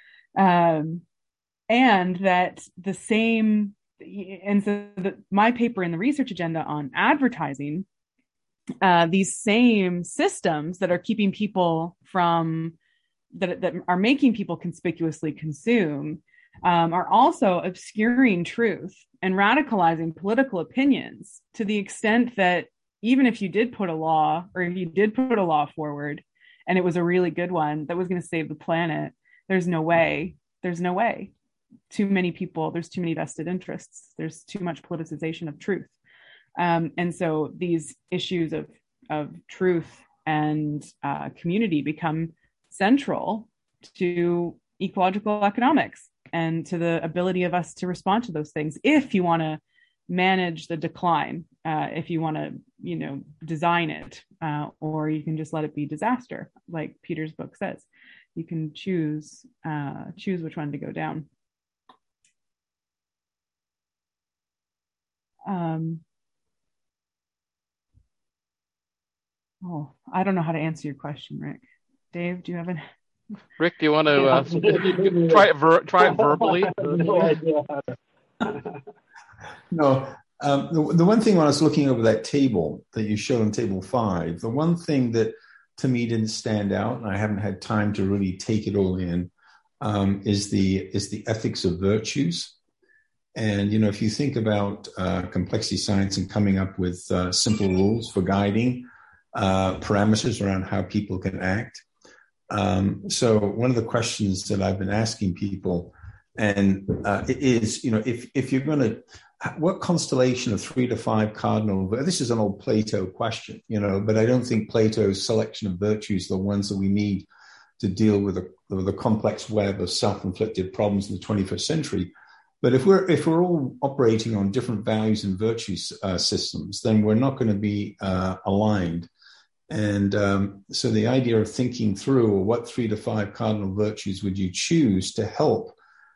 Um, and that the same And so the, my paper in the research agenda on advertising, uh, these same systems that are keeping people from, that, that are making people conspicuously consume, um, are also obscuring truth and radicalizing political opinions to the extent that even if you did put a law, or if you did put a law forward and it was a really good one that was going to save the planet, there's no way, there's no way. Too many people, there's too many vested interests, there's too much politicization of truth. Um, and so these issues of, of truth and uh, community become central to ecological economics and to the ability of us to respond to those things. If you want to manage the decline, uh, if you want to, you know, design it, uh, or you can just let it be disaster, like Peter's book says. You can choose uh, choose which one to go down. Um, oh, I don't know how to answer your question, Rick. Dave, do you have an? Rick, do you want to uh, try it ver- try it verbally? No idea how to. No, um, the, the one thing when I was looking over that table that you showed on table five, the one thing that to me didn't stand out, and I haven't had time to really take it all in, um, is the is the ethics of virtues. And you know, if you think about uh, complexity science and coming up with uh, simple rules for guiding uh, parameters around how people can act. Um, so one of the questions that I've been asking people, and uh, is, you know, if if you're going to, what constellation of three to five cardinal, this is an old Plato question, you know, but I don't think Plato's selection of virtues are the ones that we need to deal with a, with a complex web of self-inflicted problems in the twenty-first century. But if we're if we're all operating on different values and virtues uh, systems, then we're not going to be uh, aligned. And um, so the idea of thinking through, well, what three to five cardinal virtues would you choose to help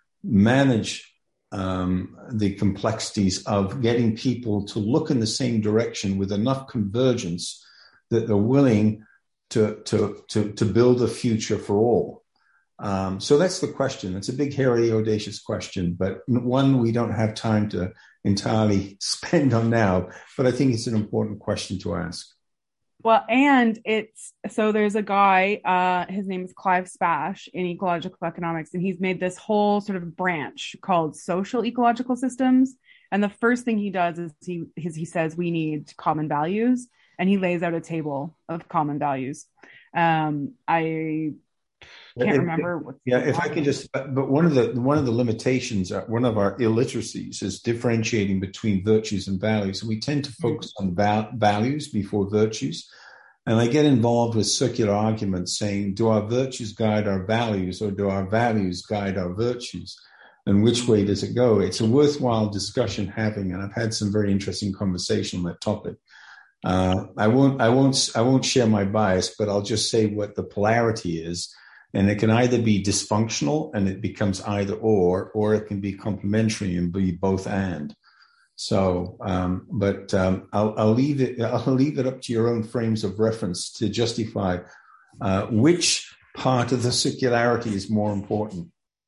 manage um, the complexities of getting people to look in the same direction with enough convergence that they're willing to to to, to build a future for all. Um, so that's the question. It's a big, hairy, audacious question, but one we don't have time to entirely spend on now. But I think it's an important question to ask. Well, and it's, so there's a guy, uh, his name is Clive Spash in ecological economics, and he's made this whole sort of branch called social ecological systems. And the first thing he does is he, his, he says, we need common values, and he lays out a table of common values. Um, I can't if, remember. What's yeah, if I can just, but one of the, one of the limitations, one of our illiteracies is differentiating between virtues and values. And we tend to focus on val- values before virtues. And I get involved with circular arguments saying, do our virtues guide our values, or do our values guide our virtues? And which way does it go? It's a worthwhile discussion having, and I've had some very interesting conversation on that topic. Uh, I won't, I won't, I won't share my bias, but I'll just say what the polarity is. And it can either be dysfunctional and it becomes either or, or it can be complementary and be both and. So, um, but um, I'll, I'll leave it. I'll leave it up to your own frames of reference to justify uh, which part of the circularity is more important.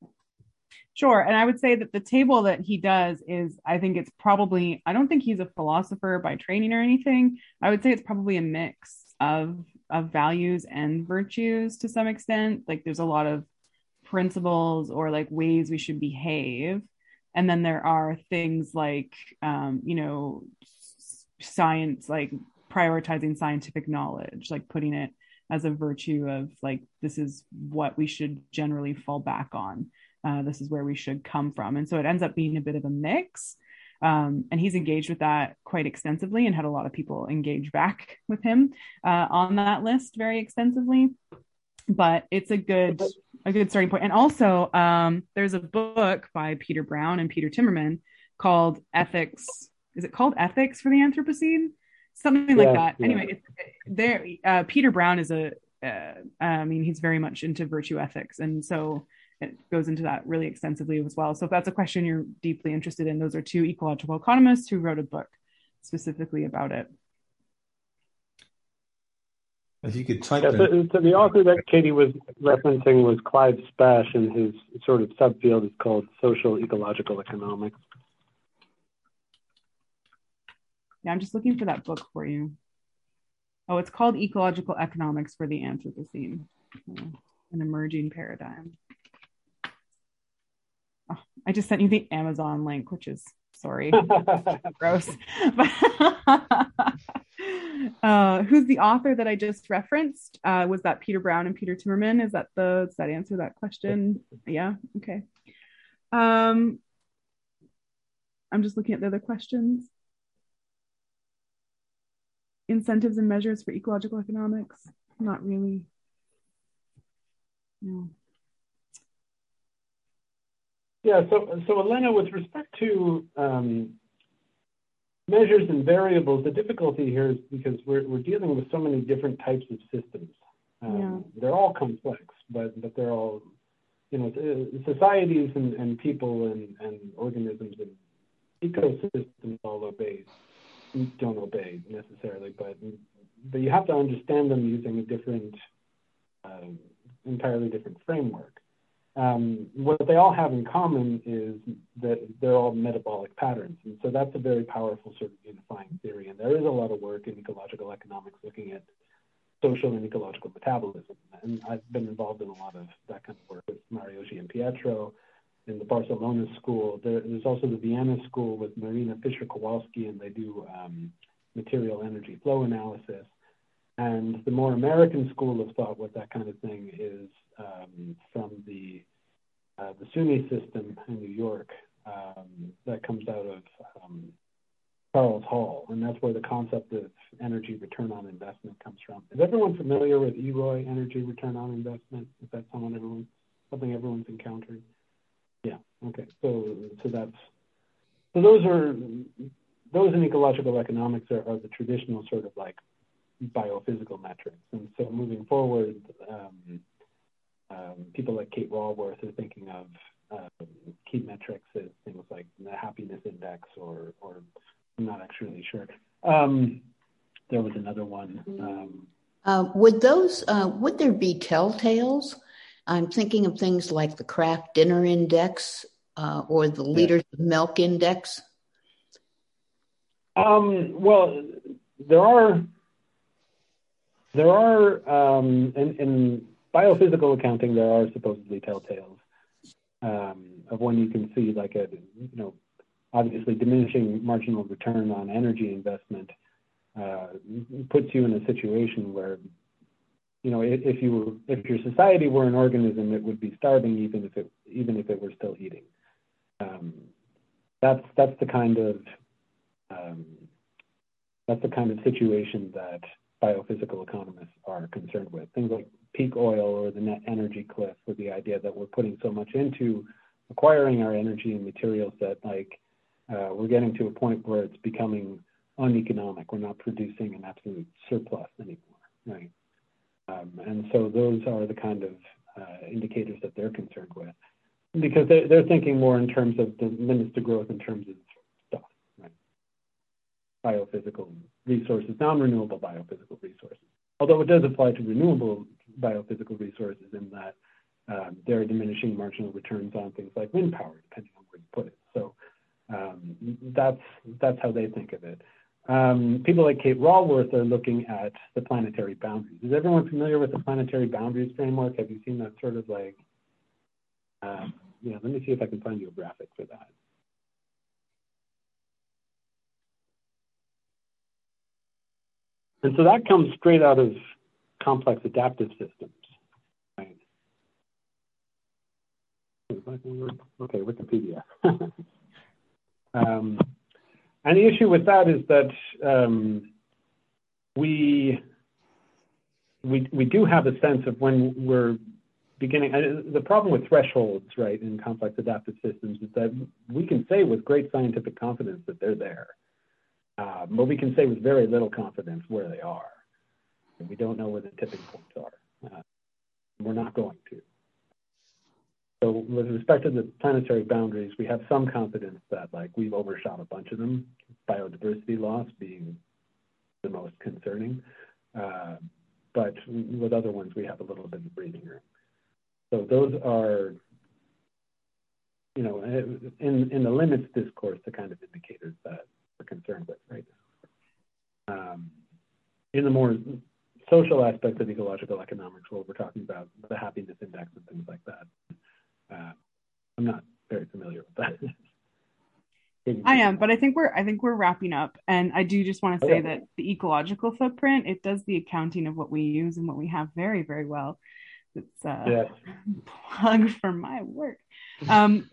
Sure. And I would say that the table that he does is, I think it's probably, I don't think he's a philosopher by training or anything. I would say it's probably a mix of of values and virtues to some extent. Like there's a lot of principles or like ways we should behave. And then there are things like, um, you know, science, like prioritizing scientific knowledge, like putting it as a virtue of like, this is what we should generally fall back on. Uh, this is where we should come from. And so it ends up being a bit of a mix. Um, and he's engaged with that quite extensively and had a lot of people engage back with him uh, on that list very extensively. But it's a good a good starting point. And also, um, there's a book by Peter Brown and Peter Timmerman called Ethics. Is it called Ethics for the Anthropocene? Something like yeah, that. Yeah. Anyway, it's, there. Uh, Peter Brown is a. Uh, I mean, he's very much into virtue ethics, and so it goes into that really extensively as well. So if that's a question you're deeply interested in, those are two ecological economists who wrote a book specifically about it. If you could type yeah, so, so the author that Katie was referencing was Clive Spash, and his sort of subfield is called social ecological economics. Yeah, I'm just looking for that book for you. Oh, it's called Ecological Economics for the Anthropocene, an Emerging Paradigm. Oh, I just sent you the Amazon link, which is sorry, gross. uh, who's the author that I just referenced? Uh, was that Peter Brown and Peter Timmerman? Is that the does that answer that question? Yeah. Okay. Um, I'm just looking at the other questions. Incentives and measures for ecological economics? Not really. No. Yeah, so, so Elena, with respect to um, measures and variables, the difficulty here is because we're, we're dealing with so many different types of systems. Um, yeah. They're all complex, but, but they're all, you know, societies and, and people and, and organisms and ecosystems all obey, don't obey necessarily, but, but you have to understand them using a different, uh, entirely different framework. Um, what they all have in common is that they're all metabolic patterns. And so that's a very powerful sort of unifying theory. And there is a lot of work in ecological economics looking at social and ecological metabolism. And I've been involved in a lot of that kind of work with Mario Giampietro in the Barcelona school. There, there's also the Vienna school with Marina Fischer-Kowalski, and they do um, material energy flow analysis. And the more American school of thought with that kind of thing is um, from the uh, the SUNY system in New York um, that comes out of um, Charles Hall, and that's where the concept of energy return on investment comes from. Is everyone familiar with E R O I, energy return on investment? Is that someone everyone something everyone's encountered? Yeah. Okay. So so that's so those are those in ecological economics are, are the traditional sort of like biophysical metrics. And so moving forward, um, um, people like Kate Raworth are thinking of um, key metrics as things like the happiness index, or, or I'm not actually sure. Um, there was another one. Um, uh, would those, uh, would there be telltales? I'm thinking of things like the Kraft Dinner Index uh, or the Liters yeah. of Milk Index. Um, well, there are There are, um, in, in biophysical accounting, there are supposedly telltales um, of when you can see like a, you know, obviously diminishing marginal return on energy investment uh, puts you in a situation where, you know, if, if you were, if your society were an organism, it would be starving even if it, even if it were still eating. Um, that's that's the kind of um, that's the kind of situation that biophysical economists are concerned with. Things like peak oil or the net energy cliff, with the idea that we're putting so much into acquiring our energy and materials that like uh, we're getting to a point where it's becoming uneconomic. We're not producing an absolute surplus anymore, right? Um, and so those are the kind of uh, indicators that they're concerned with, because they're, they're thinking more in terms of the limits to growth in terms of stuff, right? Biophysical resources, non-renewable biophysical resources. Although it does apply to renewable biophysical resources in that um, there are diminishing marginal returns on things like wind power, depending on where you put it. So um, that's that's how they think of it. Um, people like Kate Raworth are looking at the planetary boundaries. Is everyone familiar with the planetary boundaries framework? Have you seen that sort of like, uh, you know, let me see if I can find you a graphic for that. And so that comes straight out of complex adaptive systems. Right? Okay, Wikipedia. um, and the issue with that is that um, we, we, we do have a sense of when we're beginning, and the problem with thresholds, right, in complex adaptive systems is that we can say with great scientific confidence that they're there. Uh, but we can say with very little confidence where they are. And we don't know where the tipping points are. Uh, we're not going to. So with respect to the planetary boundaries, we have some confidence that like we've overshot a bunch of them, biodiversity loss being the most concerning. Uh, but with other ones, we have a little bit of breathing room. So those are, you know, in, in the limits discourse, the kind of indicators that we're concerned with right now. Um, in the more social aspects of ecological economics, where we're talking about the happiness index and things like that, uh, I'm not very familiar with that. I am, but I think we're I think we're wrapping up, and I do just want to say Okay. that the ecological footprint, it does the accounting of what we use and what we have very, very well. It's uh, Yes. plug for my work. Um,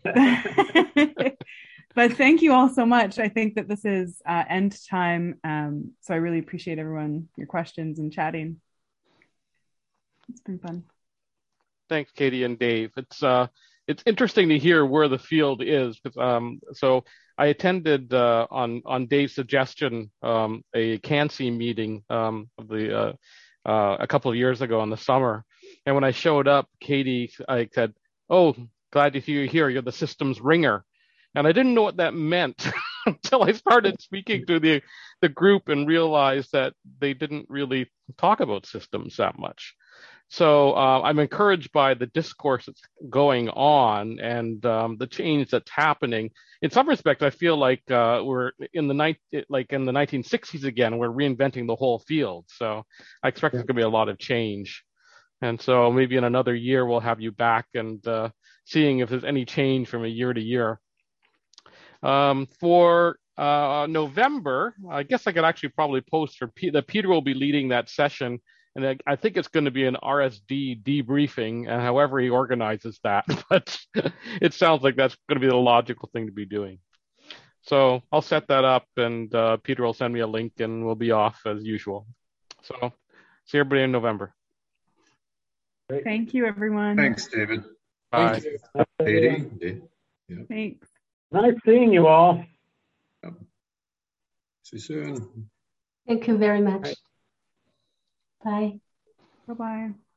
but thank you all so much. I think that this is uh, end time, um, so I really appreciate everyone, your questions and chatting. It's been fun. Thanks, Katie and Dave. It's uh, it's interesting to hear where the field is. Um, so I attended uh, on on Dave's suggestion um, a C A N S I meeting um, of the uh, uh, a couple of years ago in the summer, and when I showed up, Katie, I said, "Oh, glad to see you here. You're the systems ringer," and I didn't know what that meant until I started speaking to the the group and realized that they didn't really talk about systems that much. So uh, I'm encouraged by the discourse that's going on and um, the change that's happening. In some respects, I feel like uh, we're in the ni- like in the nineteen sixties again. We're reinventing the whole field. So I expect there's going to be a lot of change. And so maybe in another year we'll have you back and uh, seeing if there's any change from a year to year. Um, for uh, November, I guess I could actually probably post for P- that Peter will be leading that session. And I, I think it's going to be an R S D debriefing, and however he organizes that, but it sounds like that's going to be the logical thing to be doing. So I'll set that up, and uh, Peter will send me a link, and we'll be off as usual. So see everybody in November. Thank you, everyone. Thanks, David. Bye. Thank you. Katie. Dave. Yeah. Thanks. Nice seeing you all. See you soon. Thank you very much. Bye. Bye-bye.